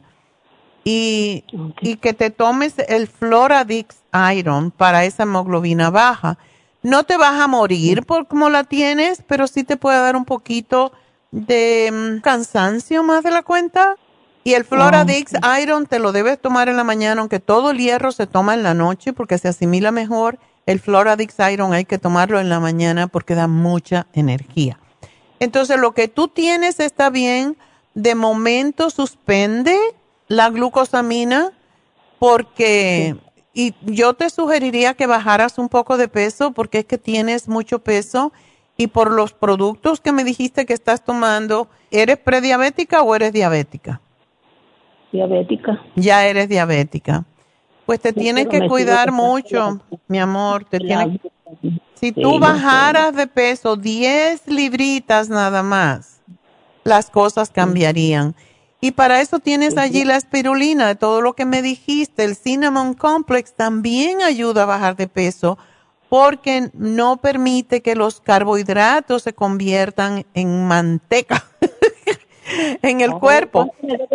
Y que te tomes el Floradix Iron para esa hemoglobina baja. No te vas a morir por cómo la tienes, pero sí te puede dar un poquito de cansancio más de la cuenta. Y el Floradix Iron te lo debes tomar en la mañana, aunque todo el hierro se toma en la noche porque se asimila mejor. El Floradix Iron hay que tomarlo en la mañana porque da mucha energía. Entonces, lo que tú tienes está bien. De momento, suspende la glucosamina porque... Y yo te sugeriría que bajaras un poco de peso porque es que tienes mucho peso y por los productos que me dijiste que estás tomando, ¿eres prediabética o eres diabética? Diabética. Ya eres diabética. Pues te tienes que cuidar mucho, mi amor. Si tú bajaras de peso 10 libritas nada más, las cosas cambiarían. Y para eso tienes allí la espirulina, de todo lo que me dijiste. El Cinnamon Complex también ayuda a bajar de peso porque no permite que los carbohidratos se conviertan en manteca en el cuerpo.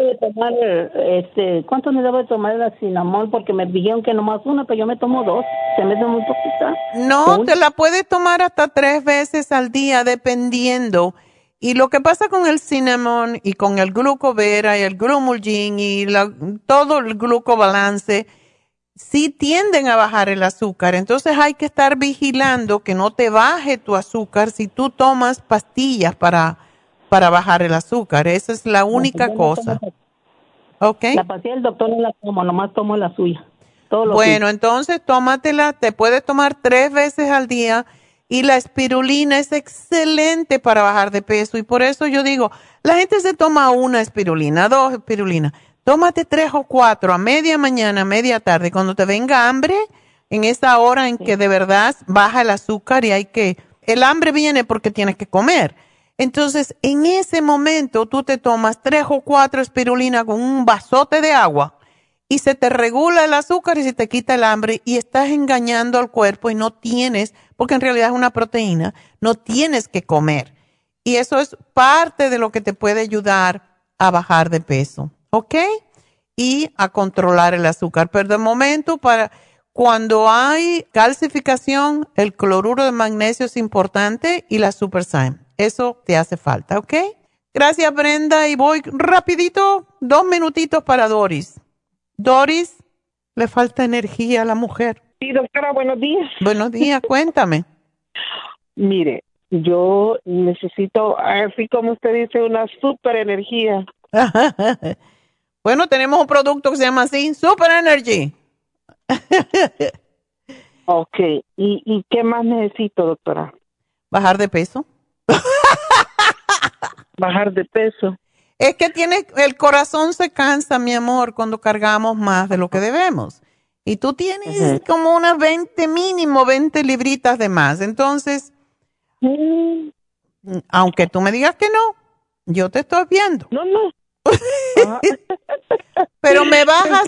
¿Cuánto me debo de tomar el cinnamon? Porque me dijeron que nomás una, pero yo me tomo 2. Se me da muy poquita. No, te la puedes tomar hasta 3 veces al día, dependiendo. Y lo que pasa con el cinnamon y con el glucovera y el glumulgin y todo el glucobalance, sí tienden a bajar el azúcar. Entonces hay que estar vigilando que no te baje tu azúcar si tú tomas pastillas para bajar el azúcar. Esa es la única cosa. ¿Ok? La pastilla del doctor no la tomo, nomás tomo la suya. Bueno, entonces tómatela, te puedes tomar 3 veces al día y la espirulina es excelente para bajar de peso y por eso yo digo, la gente se toma 1 espirulina, 2 espirulina, tómate 3 o 4 a media mañana, a media tarde, cuando te venga hambre, en esa hora en que de verdad baja el azúcar y el hambre viene porque tienes que comer. Entonces, en ese momento tú te tomas 3 o 4 espirulina con un vasote de agua y se te regula el azúcar y se te quita el hambre y estás engañando al cuerpo y no tienes, porque en realidad es una proteína, no tienes que comer. Y eso es parte de lo que te puede ayudar a bajar de peso, ¿ok? Y a controlar el azúcar. Pero de momento, cuando hay calcificación, el cloruro de magnesio es importante y la Super-Syme. Eso te hace falta, ¿ok? Gracias, Brenda. Y voy rapidito, 2 minutitos para Doris. Doris, le falta energía a la mujer. Sí, doctora, buenos días. Buenos días, cuéntame. Mire, yo necesito, así como usted dice, una super energía. Bueno, tenemos un producto que se llama así, Super Energy. Ok, ¿y qué más necesito, doctora? Bajar de peso. Bajar de peso. Es que el corazón se cansa, mi amor, cuando cargamos más de lo que debemos. Y tú tienes como unas 20 libritas de más. Entonces, aunque tú me digas que no, yo te estoy viendo. No. Pero me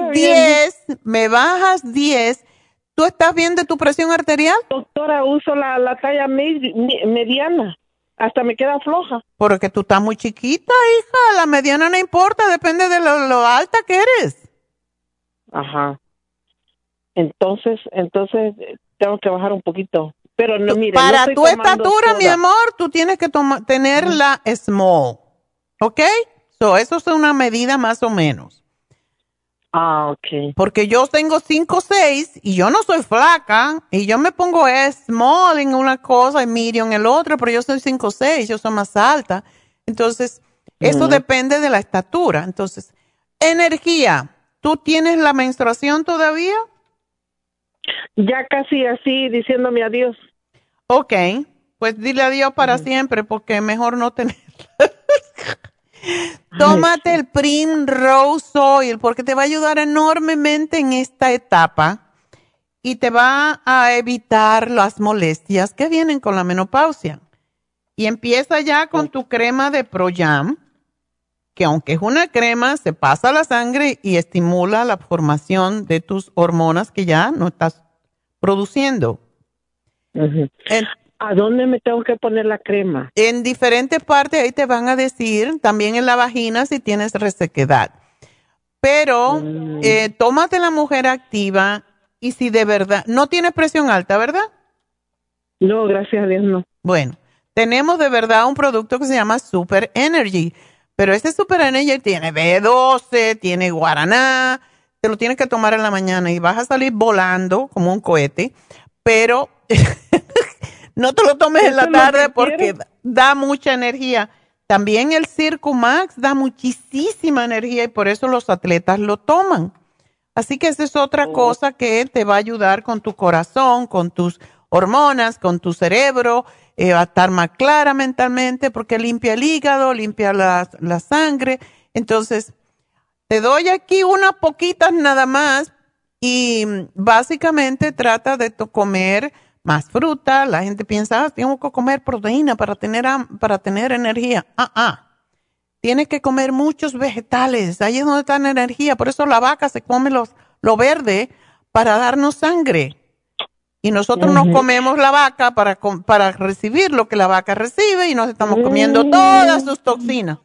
bajas 10. ¿Tú estás bien de tu presión arterial? Doctora, uso la talla mediana. Hasta me queda floja. Porque tú estás muy chiquita, hija. La mediana no importa, depende de lo alta que eres. Ajá. Entonces tengo que bajar un poquito. Pero no, mire, para no tu estatura, soda. Mi amor, tú tienes que tener la small. ¿Ok? Eso es una medida más o menos. Ah, ok. Porque yo tengo 5'6" y yo no soy flaca y yo me pongo small en una cosa y medium en el otro, pero yo soy 5'6", yo soy más alta. Entonces, eso depende de la estatura. Entonces, energía. ¿Tú tienes la menstruación todavía? Ya casi así, diciéndome adiós. Ok, pues dile adiós para siempre porque es mejor no tenerla. Tómate el Primrose Oil porque te va a ayudar enormemente en esta etapa y te va a evitar las molestias que vienen con la menopausia. Y empieza ya con tu crema de ProYam, que aunque es una crema, se pasa a la sangre y estimula la formación de tus hormonas que ya no estás produciendo. ¿A dónde me tengo que poner la crema? En diferentes partes, ahí te van a decir, también en la vagina si tienes resequedad. Pero tómate la Mujer Activa y si de verdad, no tienes presión alta, ¿verdad? No, gracias a Dios no. Bueno, tenemos de verdad un producto que se llama Super Energy, pero este Super Energy tiene B12, tiene guaraná, te lo tienes que tomar en la mañana y vas a salir volando como un cohete, pero... No te lo tomes en la tarde porque da mucha energía. También el Circumax da muchísima energía y por eso los atletas lo toman. Así que esa es otra cosa que te va a ayudar con tu corazón, con tus hormonas, con tu cerebro, va a estar más clara mentalmente porque limpia el hígado, limpia la sangre. Entonces, te doy aquí unas poquitas nada más y básicamente trata de comer más fruta. La gente piensa, tengo que comer proteína para tener energía. Tienes que comer muchos vegetales. Ahí es donde está la energía. Por eso la vaca se come lo verde para darnos sangre. Y nosotros nos comemos la vaca para recibir lo que la vaca recibe y nos estamos comiendo todas sus toxinas.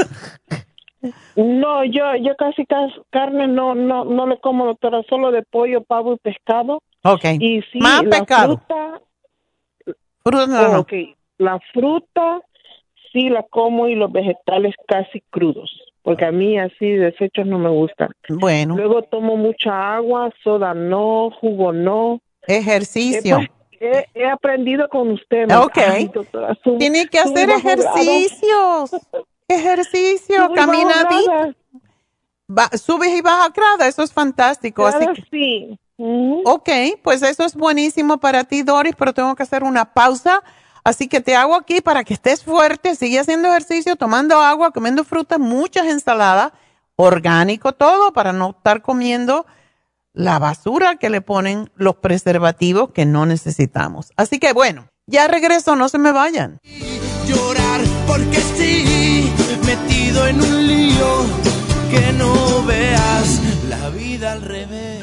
No, yo casi carne no le como, doctora, solo de pollo, pavo y pescado. Okay. Y sí, más pescado. Fruta no. Okay. La fruta sí la como y los vegetales casi crudos. porque a mí así desechos no me gustan. Bueno. Luego tomo mucha agua, soda no, jugo no. Ejercicio. He aprendido con usted. Ok. Ay, doctora, tiene que hacer ejercicios. Ejercicio, caminadita. Subes y bajas grada, eso es fantástico. Claro, así que, sí. Ok, pues eso es buenísimo para ti, Doris, pero tengo que hacer una pausa. Así que te hago aquí para que estés fuerte, sigue haciendo ejercicio, tomando agua, comiendo frutas, muchas ensaladas, orgánico todo, para no estar comiendo la basura que le ponen los preservativos que no necesitamos. Así que bueno, ya regreso, no se me vayan. Llorar porque sí, metido en un lío, que no veas la vida al revés.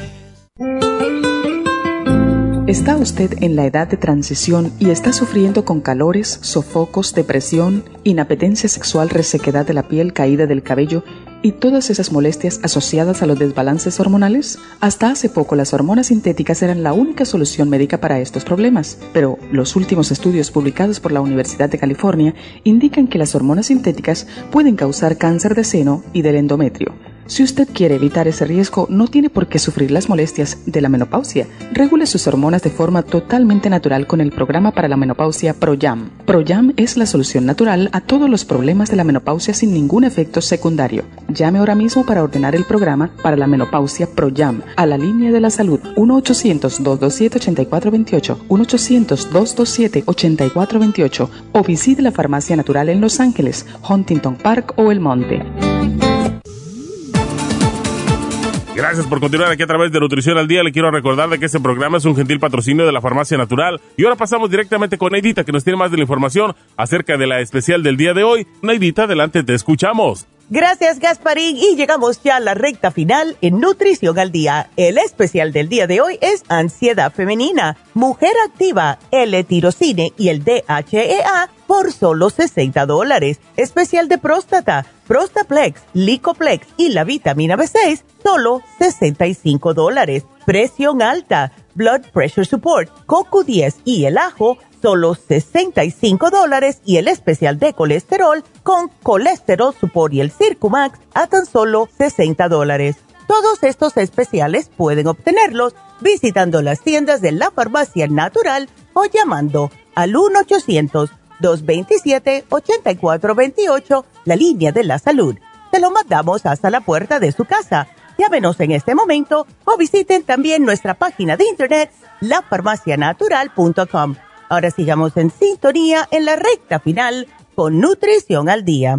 ¿Está usted en la edad de transición y está sufriendo con calores, sofocos, depresión, inapetencia sexual, resequedad de la piel, caída del cabello y todas esas molestias asociadas a los desbalances hormonales? Hasta hace poco las hormonas sintéticas eran la única solución médica para estos problemas, pero los últimos estudios publicados por la Universidad de California indican que las hormonas sintéticas pueden causar cáncer de seno y del endometrio. Si usted quiere evitar ese riesgo, no tiene por qué sufrir las molestias de la menopausia. Regule sus hormonas de forma totalmente natural con el programa para la menopausia ProYam. ProYam es la solución natural a todos los problemas de la menopausia sin ningún efecto secundario. Llame ahora mismo para ordenar el programa para la menopausia ProYam a la línea de la salud 1-800-227-8428, 1-800-227-8428 o visite la Farmacia Natural en Los Ángeles, Huntington Park o El Monte. Gracias por continuar aquí a través de Nutrición al Día. Le quiero recordar de que este programa es un gentil patrocinio de la Farmacia Natural. Y ahora pasamos directamente con Neidita, que nos tiene más de la información acerca de la especial del día de hoy. Neidita, adelante, te escuchamos. Gracias, Gasparín, y llegamos ya a la recta final en Nutrición al Día. El especial del día de hoy es Ansiedad Femenina, Mujer Activa, L-Tirocine y el DHEA por solo $60. Especial de próstata, Prostaplex, Licoplex y la vitamina B6, solo $65. Presión alta, Blood Pressure Support, CoQ10 y el ajo, solo $65, y el especial de colesterol con Colesterol Support y el Circumax a tan solo $60. Todos estos especiales pueden obtenerlos visitando las tiendas de la Farmacia Natural o llamando al 1-800-227-8428, la línea de la salud. Se lo mandamos hasta la puerta de su casa. Llámenos en este momento o visiten también nuestra página de internet, lafarmacianatural.com. Ahora sigamos en sintonía en la recta final con Nutrición al Día.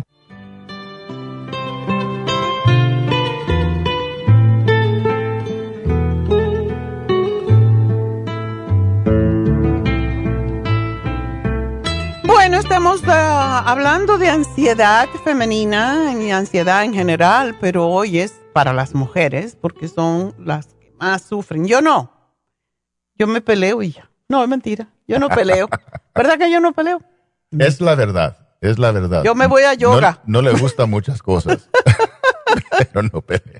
Bueno, estamos hablando de ansiedad femenina y ansiedad en general, pero hoy es para las mujeres porque son las que más sufren. Yo no. Yo me peleo y ya. No, es mentira. Yo no peleo. ¿Verdad que yo no peleo? Es la verdad, es la verdad. Yo me voy a yoga. No le gustan muchas cosas, pero no pelea.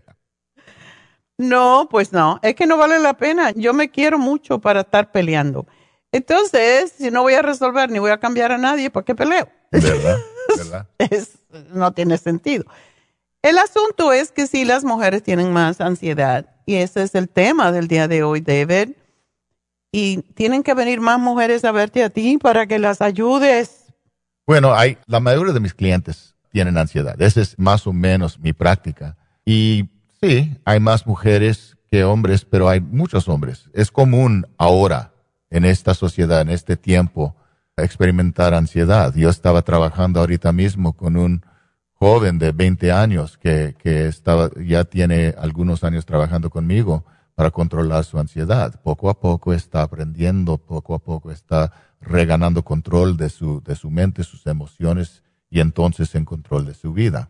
No, pues no. Es que no vale la pena. Yo me quiero mucho para estar peleando. Entonces, si no voy a resolver ni voy a cambiar a nadie, ¿por qué peleo? ¿Verdad? ¿Verdad? No tiene sentido. El asunto es que sí, las mujeres tienen más ansiedad. Y ese es el tema del día de hoy, David. Y tienen que venir más mujeres a verte a ti para que las ayudes. Bueno, la mayoría de mis clientes tienen ansiedad. Esa es más o menos mi práctica. Y sí, hay más mujeres que hombres, pero hay muchos hombres. Es común ahora, en esta sociedad, en este tiempo, experimentar ansiedad. Yo estaba trabajando ahorita mismo con un joven de 20 años que ya tiene algunos años trabajando conmigo para controlar su ansiedad. Poco a poco está aprendiendo, poco a poco está reganando control de su mente, sus emociones y entonces en control de su vida.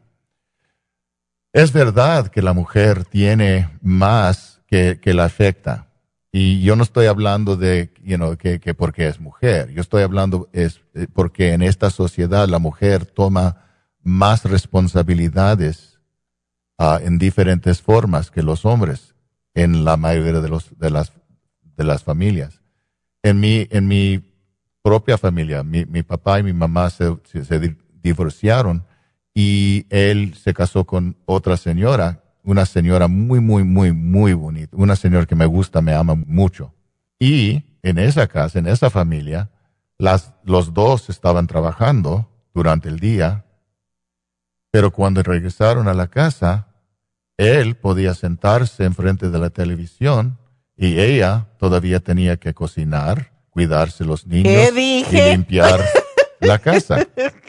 Es verdad que la mujer tiene más que la afecta. Y yo no estoy hablando de, que porque es mujer. Yo estoy hablando porque en esta sociedad la mujer toma más responsabilidades en diferentes formas que los hombres en la mayoría de las familias. En mi propia familia, mi papá y mi mamá se divorciaron y él se casó con otra señora, una señora muy, muy, muy, muy bonita, una señora que me gusta, me ama mucho. Y en esa casa, en esa familia, los dos estaban trabajando durante el día, pero cuando regresaron a la casa, él podía sentarse enfrente de la televisión y ella todavía tenía que cocinar, cuidarse los niños y limpiar la casa.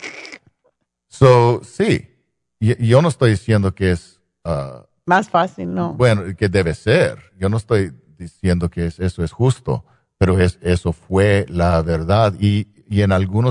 Sí, yo no estoy diciendo que es... más fácil, ¿no? Bueno, que debe ser. Yo no estoy diciendo que eso es justo, pero eso fue la verdad. Y en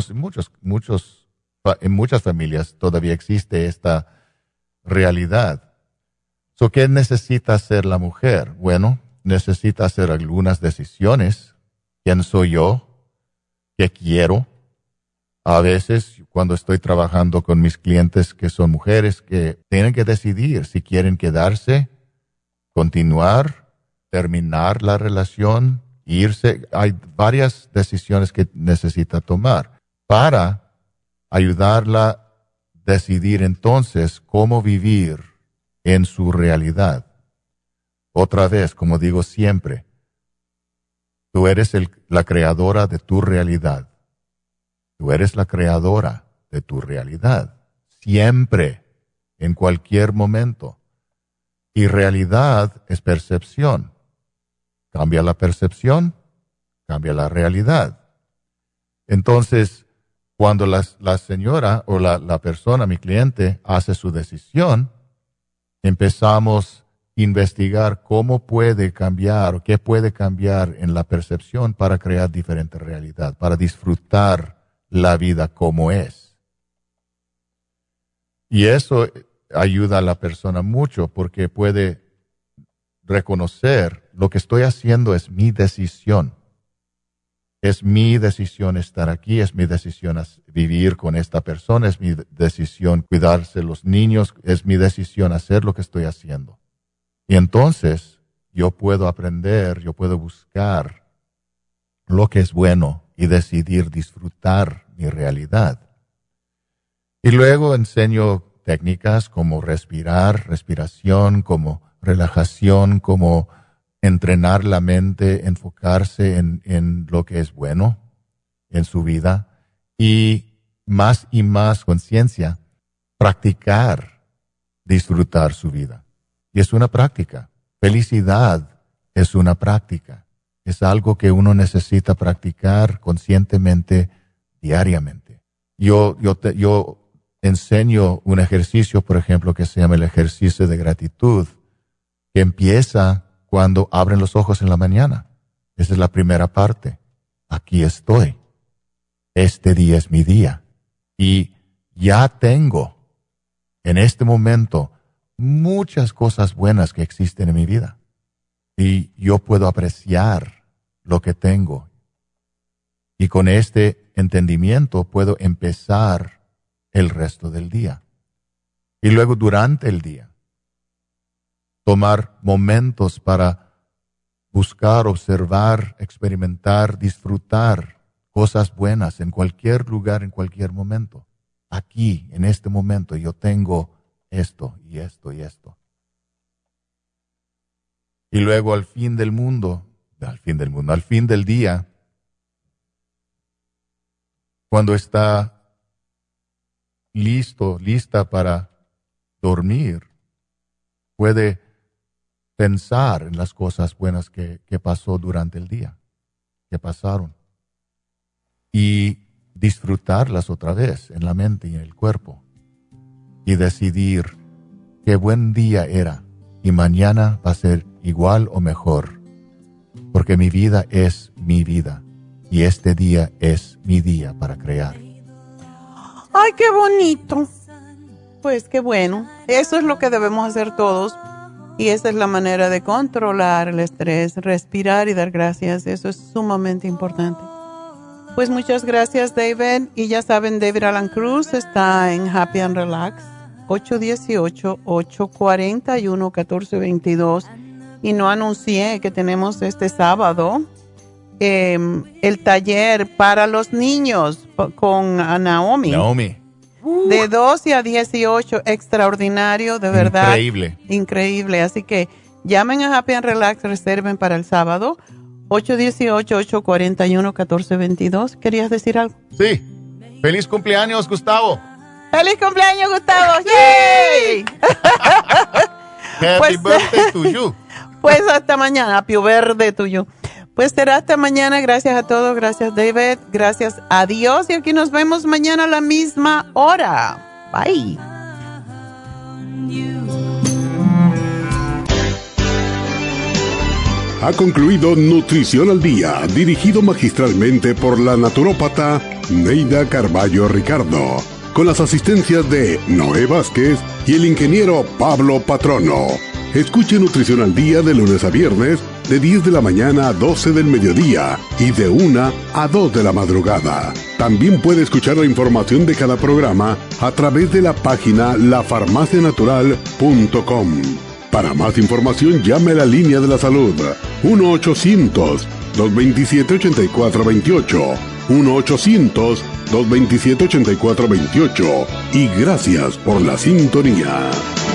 en muchas familias todavía existe esta realidad. ¿Qué necesita hacer la mujer? Bueno, necesita hacer algunas decisiones. ¿Quién soy yo? ¿Qué quiero? A veces, cuando estoy trabajando con mis clientes que son mujeres, que tienen que decidir si quieren quedarse, continuar, terminar la relación, irse. Hay varias decisiones que necesita tomar para ayudarla a decidir entonces cómo vivir en su realidad. Otra vez, como digo siempre, tú eres la creadora de tu realidad. Tú eres la creadora de tu realidad. Siempre, en cualquier momento. Y realidad es percepción. Cambia la percepción, cambia la realidad. Entonces, cuando la señora o la persona, mi cliente, hace su decisión, empezamos a investigar cómo puede cambiar o qué puede cambiar en la percepción para crear diferente realidad, para disfrutar la vida como es. Y eso ayuda a la persona mucho porque puede reconocer lo que estoy haciendo es mi decisión. Es mi decisión estar aquí, es mi decisión vivir con esta persona, es mi decisión cuidarse de los niños, es mi decisión hacer lo que estoy haciendo. Y entonces yo puedo aprender, yo puedo buscar lo que es bueno y decidir disfrutar mi realidad. Y luego enseño técnicas como respiración, como relajación, como entrenar la mente, enfocarse en lo que es bueno en su vida y más conciencia, practicar, disfrutar su vida. Y es una práctica. Felicidad es una práctica. Es algo que uno necesita practicar conscientemente, diariamente. Yo enseño un ejercicio, por ejemplo, que se llama el ejercicio de gratitud, que empieza cuando abren los ojos en la mañana. Esa es la primera parte. Aquí estoy. Este día es mi día. Y ya tengo en este momento muchas cosas buenas que existen en mi vida. Y yo puedo apreciar lo que tengo. Y con este entendimiento puedo empezar el resto del día. Y luego durante el día, tomar momentos para buscar, observar, experimentar, disfrutar cosas buenas en cualquier lugar, en cualquier momento. Aquí, en este momento, yo tengo esto y esto y esto. Y luego al fin del día, cuando está lista para dormir, puede pensar en las cosas buenas que pasó durante el día, que pasaron, y disfrutarlas otra vez en la mente y en el cuerpo, y decidir qué buen día era, y mañana va a ser igual o mejor, porque mi vida es mi vida, y este día es mi día para crear. ¡Ay, qué bonito! Pues qué bueno. Eso es lo que debemos hacer todos. Y esa es la manera de controlar el estrés, respirar y dar gracias. Eso es sumamente importante. Pues muchas gracias, David. Y ya saben, David Alan Cruz está en Happy and Relax, 818-841-1422. Y no anuncié que tenemos este sábado el taller para los niños con Naomi. De 12 a 18, extraordinario, de verdad. Increíble. Increíble. Así que llamen a Happy and Relax, reserven para el sábado. 818-841-1422. ¿Querías decir algo? Sí. ¡Feliz cumpleaños, Gustavo! ¡Feliz cumpleaños, Gustavo! ¡Yay! Happy birthday to you. Pues hasta mañana. Happy birthday to you. Pues será hasta mañana. Gracias a todos. Gracias, David. Gracias a Dios. Y aquí nos vemos mañana a la misma hora. Bye. Ha concluido Nutrición al Día, dirigido magistralmente por la naturópata Neida Carballo Ricardo, con las asistencias de Noé Vázquez y el ingeniero Pablo Patrono. Escuche Nutrición al Día de lunes a viernes, de 10 de la mañana a 12 del mediodía y de 1 a 2 de la madrugada. También puede escuchar la información de cada programa a través de la página lafarmacianatural.com. Para más información, llame a la línea de la salud 1-800-227-8428. 1-800-227-8428. Y gracias por la sintonía.